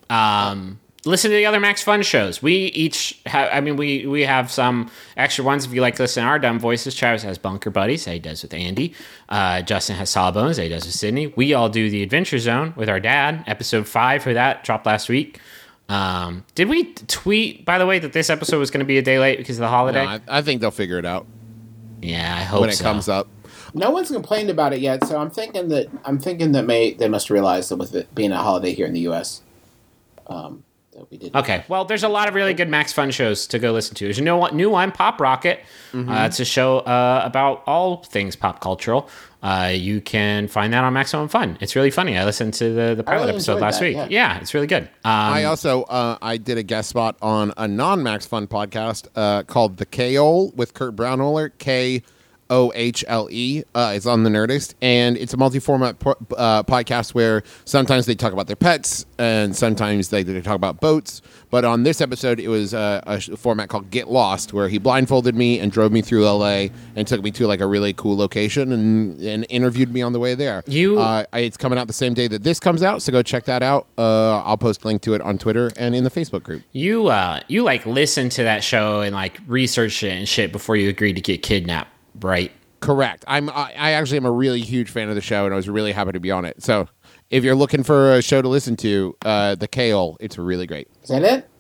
[SPEAKER 4] Um, listen to the other Max Fun shows. We each have, I mean, we, we have some extra ones. If you like to listen to our dumb voices, Travis has Bunker Buddies that he does with Andy. Uh, Justin has Sawbones that he does with Sydney. We all do the Adventure Zone with our dad. Episode five for that dropped last week. Um, did we tweet, by the way, that this episode was going to be a day late because of the holiday?
[SPEAKER 5] No, I, I think they'll figure it out
[SPEAKER 4] yeah, I hope
[SPEAKER 5] when it
[SPEAKER 4] so.
[SPEAKER 5] comes up.
[SPEAKER 3] No one's complained about it yet, so I'm thinking that I'm thinking that may they must realize that with it being a holiday here in the U S, um, that we did.
[SPEAKER 4] Okay, well, there's a lot of really good Max Fun shows to go listen to. There's a new one, new one Pop Rocket.
[SPEAKER 3] Mm-hmm.
[SPEAKER 4] Uh, it's a show uh, about all things pop cultural. Uh, you can find that on Max Fun Fun. It's really funny. I listened to the, the pilot
[SPEAKER 3] really
[SPEAKER 4] episode
[SPEAKER 3] enjoyed
[SPEAKER 4] last
[SPEAKER 3] that,
[SPEAKER 4] week.
[SPEAKER 3] yeah.
[SPEAKER 4] Yeah. It's really good. Um,
[SPEAKER 5] I also uh, I did a guest spot on a non-Max Fun podcast uh, called The K-O-L with Kurt Braunohler. K O H L E. Uh, it's on the Nerdist, and it's a multi-format po- uh, podcast where sometimes they talk about their pets, and sometimes they, they talk about boats. But on this episode, it was uh, a sh- format called Get Lost, where he blindfolded me and drove me through L A and took me to like a really cool location and, and interviewed me on the way there.
[SPEAKER 4] You-
[SPEAKER 5] uh, it's coming out the same day that this comes out, so go check that out. Uh, I'll post a link to it on Twitter and in the Facebook group.
[SPEAKER 4] you, uh, you like listen to that show and like research it and shit before you agreed to get kidnapped, right?
[SPEAKER 5] Correct. I'm. I I actually am a really huge fan of the show, and I was really happy to be on it. So, if you're looking for a show to listen to, uh, the K O L, it's really great.
[SPEAKER 3] Is that it?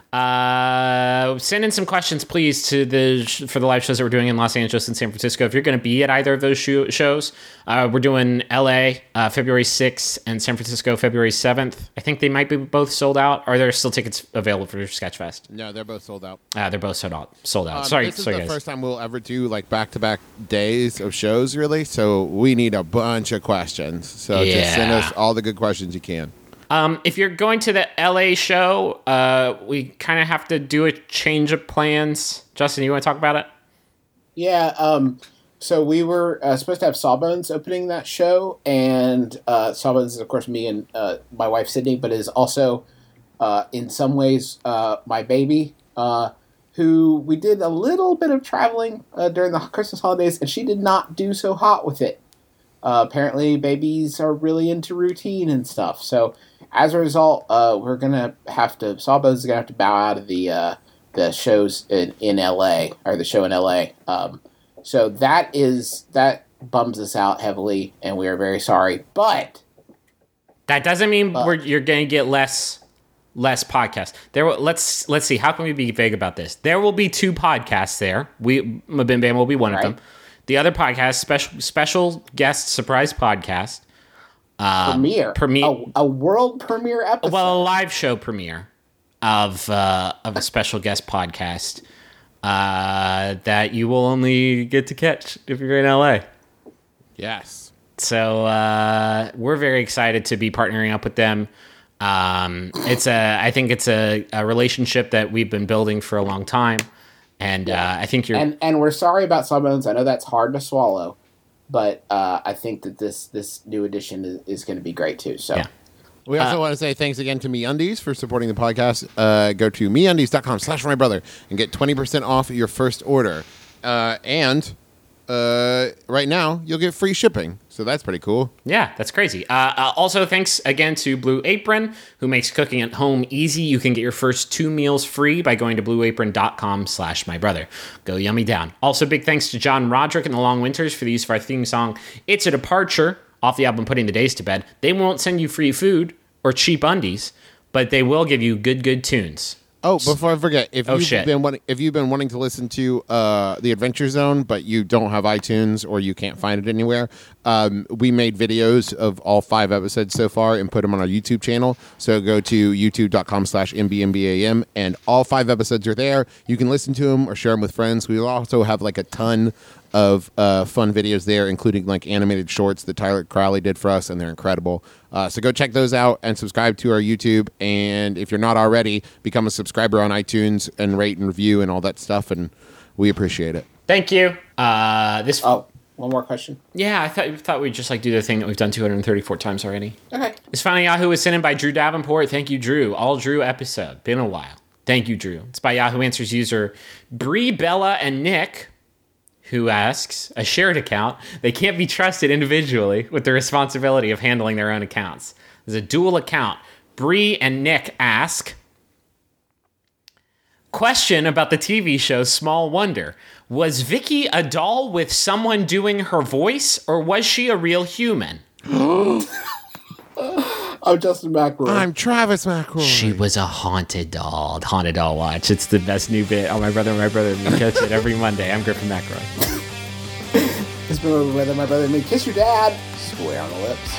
[SPEAKER 4] Uh, send in some questions, please, to the for the live shows that we're doing in Los Angeles and San Francisco. If you're going to be at either of those show, shows, uh, we're doing L A uh, February sixth and San Francisco February seventh. I think they might be both sold out. Are there still tickets available for Sketchfest?
[SPEAKER 5] No, they're both sold out.
[SPEAKER 4] Uh, they're both sold out. Sold out.
[SPEAKER 5] Um,
[SPEAKER 4] sorry,
[SPEAKER 5] this is
[SPEAKER 4] sorry,
[SPEAKER 5] the
[SPEAKER 4] guys.
[SPEAKER 5] first time we'll ever do like back-to-back days of shows, really. So we need a bunch of questions. So just send
[SPEAKER 4] Yeah.
[SPEAKER 5] us all the good questions you can.
[SPEAKER 4] Um, if you're going to the L A show, uh, we kind of have to do a change of plans. Justin, you want to talk about it?
[SPEAKER 3] Yeah. Um, so we were uh, supposed to have Sawbones opening that show, and uh, Sawbones is, of course, me and uh, my wife Sydney, but is also, uh, in some ways, uh, my baby, uh, who we did a little bit of traveling uh, during the Christmas holidays, and she did not do so hot with it. Uh, apparently, babies are really into routine and stuff. So, as a result, uh, we're gonna have to Sawbones is gonna have to bow out of the uh, the shows in, in L A or the show in L A. Um, so that is that bums us out heavily, and we are very sorry. But
[SPEAKER 4] That doesn't mean
[SPEAKER 3] Uh,
[SPEAKER 4] we're, you're going to get less less podcasts. There, will, let's let's see. How can we be vague about this? There will be two podcasts there. We Mabim Bam will be one
[SPEAKER 3] Right.
[SPEAKER 4] of them. The other podcast, special special guest surprise podcast. Um,
[SPEAKER 3] premiere,
[SPEAKER 4] premiere.
[SPEAKER 3] a, a world premiere episode.
[SPEAKER 4] Well, a live show premiere of uh, of a special guest podcast uh, that you will only get to catch if you're in L A.
[SPEAKER 5] Yes.
[SPEAKER 4] So uh, we're very excited to be partnering up with them. Um, it's a, I think it's a, a relationship that we've been building for a long time, and uh, I think you're.
[SPEAKER 3] and and we're sorry about Sawbones. I know that's hard to swallow, but uh, I think that this this new edition is, is going to be great too. So.
[SPEAKER 4] Yeah.
[SPEAKER 5] We also want to say thanks again to MeUndies for supporting the podcast. Uh, go to MeUndies.com slash my brother and get twenty percent off your first order. Uh, and uh, right now, you'll get free shipping. So that's pretty cool.
[SPEAKER 4] Yeah, that's crazy. Uh, uh, also, thanks again to Blue Apron, who makes cooking at home easy. You can get your first two meals free by going to blueapron.com slash my brother. Go yummy down. Also, big thanks to John Roderick and the Long Winters for the use of our theme song, It's a Departure, off the album Putting the Days to Bed. They won't send you free food or cheap undies, but they will give you good, good tunes.
[SPEAKER 5] Oh, before I forget, if
[SPEAKER 4] Oh,
[SPEAKER 5] you've
[SPEAKER 4] shit.
[SPEAKER 5] been wanting, if you've been wanting to listen to uh, the Adventure Zone, but you don't have iTunes or you can't find it anywhere, um, we made videos of all five episodes so far and put them on our YouTube channel. So go to youtube.com slash mbmbam, and all five episodes are there. You can listen to them or share them with friends. We also have like a ton of uh, fun videos there, including like animated shorts that Tyler Crowley did for us, and they're incredible. Uh, so go check those out and subscribe to our YouTube. And if you're not already, become a subscriber on iTunes and rate and review and all that stuff, and we appreciate it.
[SPEAKER 4] Thank you. Uh, this.
[SPEAKER 3] Oh, one more question.
[SPEAKER 4] Yeah, I thought thought we'd just like do the thing that we've done two hundred thirty-four times already.
[SPEAKER 3] Okay.
[SPEAKER 4] This Final Yahoo was sent in by Drew Davenport. Thank you, Drew. All Drew episode. Been a while. Thank you, Drew. It's by Yahoo Answers user Bree, Bella, and Nick, who asks, a shared account, they can't be trusted individually with the responsibility of handling their own accounts. There's a dual account. Bree and Nick ask, question about the T V show Small Wonder. Was Vicky a doll with someone doing her voice, or was she a real human?
[SPEAKER 3] I'm Justin McElroy.
[SPEAKER 5] I'm Travis McElroy.
[SPEAKER 4] She was a haunted doll. Haunted Doll Watch. It's the best new bit. Oh, my brother, my brother. We catch it every Monday. I'm Griffin McElroy.
[SPEAKER 3] It's been over with my brother and me. Kiss your dad. Square on the lips.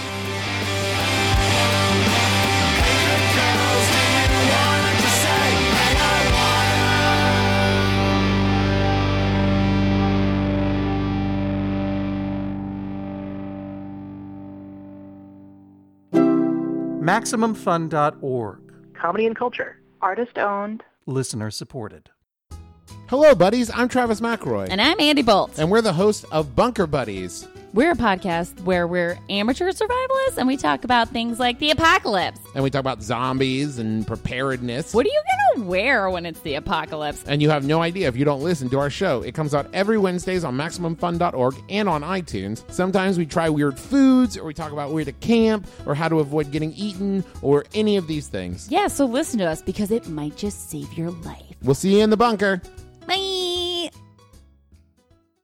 [SPEAKER 9] Maximum Fun dot org.
[SPEAKER 10] Comedy and culture. Artist owned.
[SPEAKER 9] Listener supported.
[SPEAKER 5] Hello, buddies. I'm Travis McElroy.
[SPEAKER 11] And I'm Andy Bolt.
[SPEAKER 5] And we're the host of Bunker Buddies.
[SPEAKER 11] We're a podcast where we're amateur survivalists and we talk about things like the apocalypse.
[SPEAKER 5] And we talk about zombies and preparedness.
[SPEAKER 11] What are you going to wear when it's the apocalypse?
[SPEAKER 5] And you have no idea if you don't listen to our show. It comes out every Wednesdays on Maximum Fun dot org and on iTunes. Sometimes we try weird foods, or we talk about where to camp, or how to avoid getting eaten, or any of these things.
[SPEAKER 11] Yeah, so listen to us because it might just save your life.
[SPEAKER 5] We'll see you in the bunker.
[SPEAKER 11] Bye.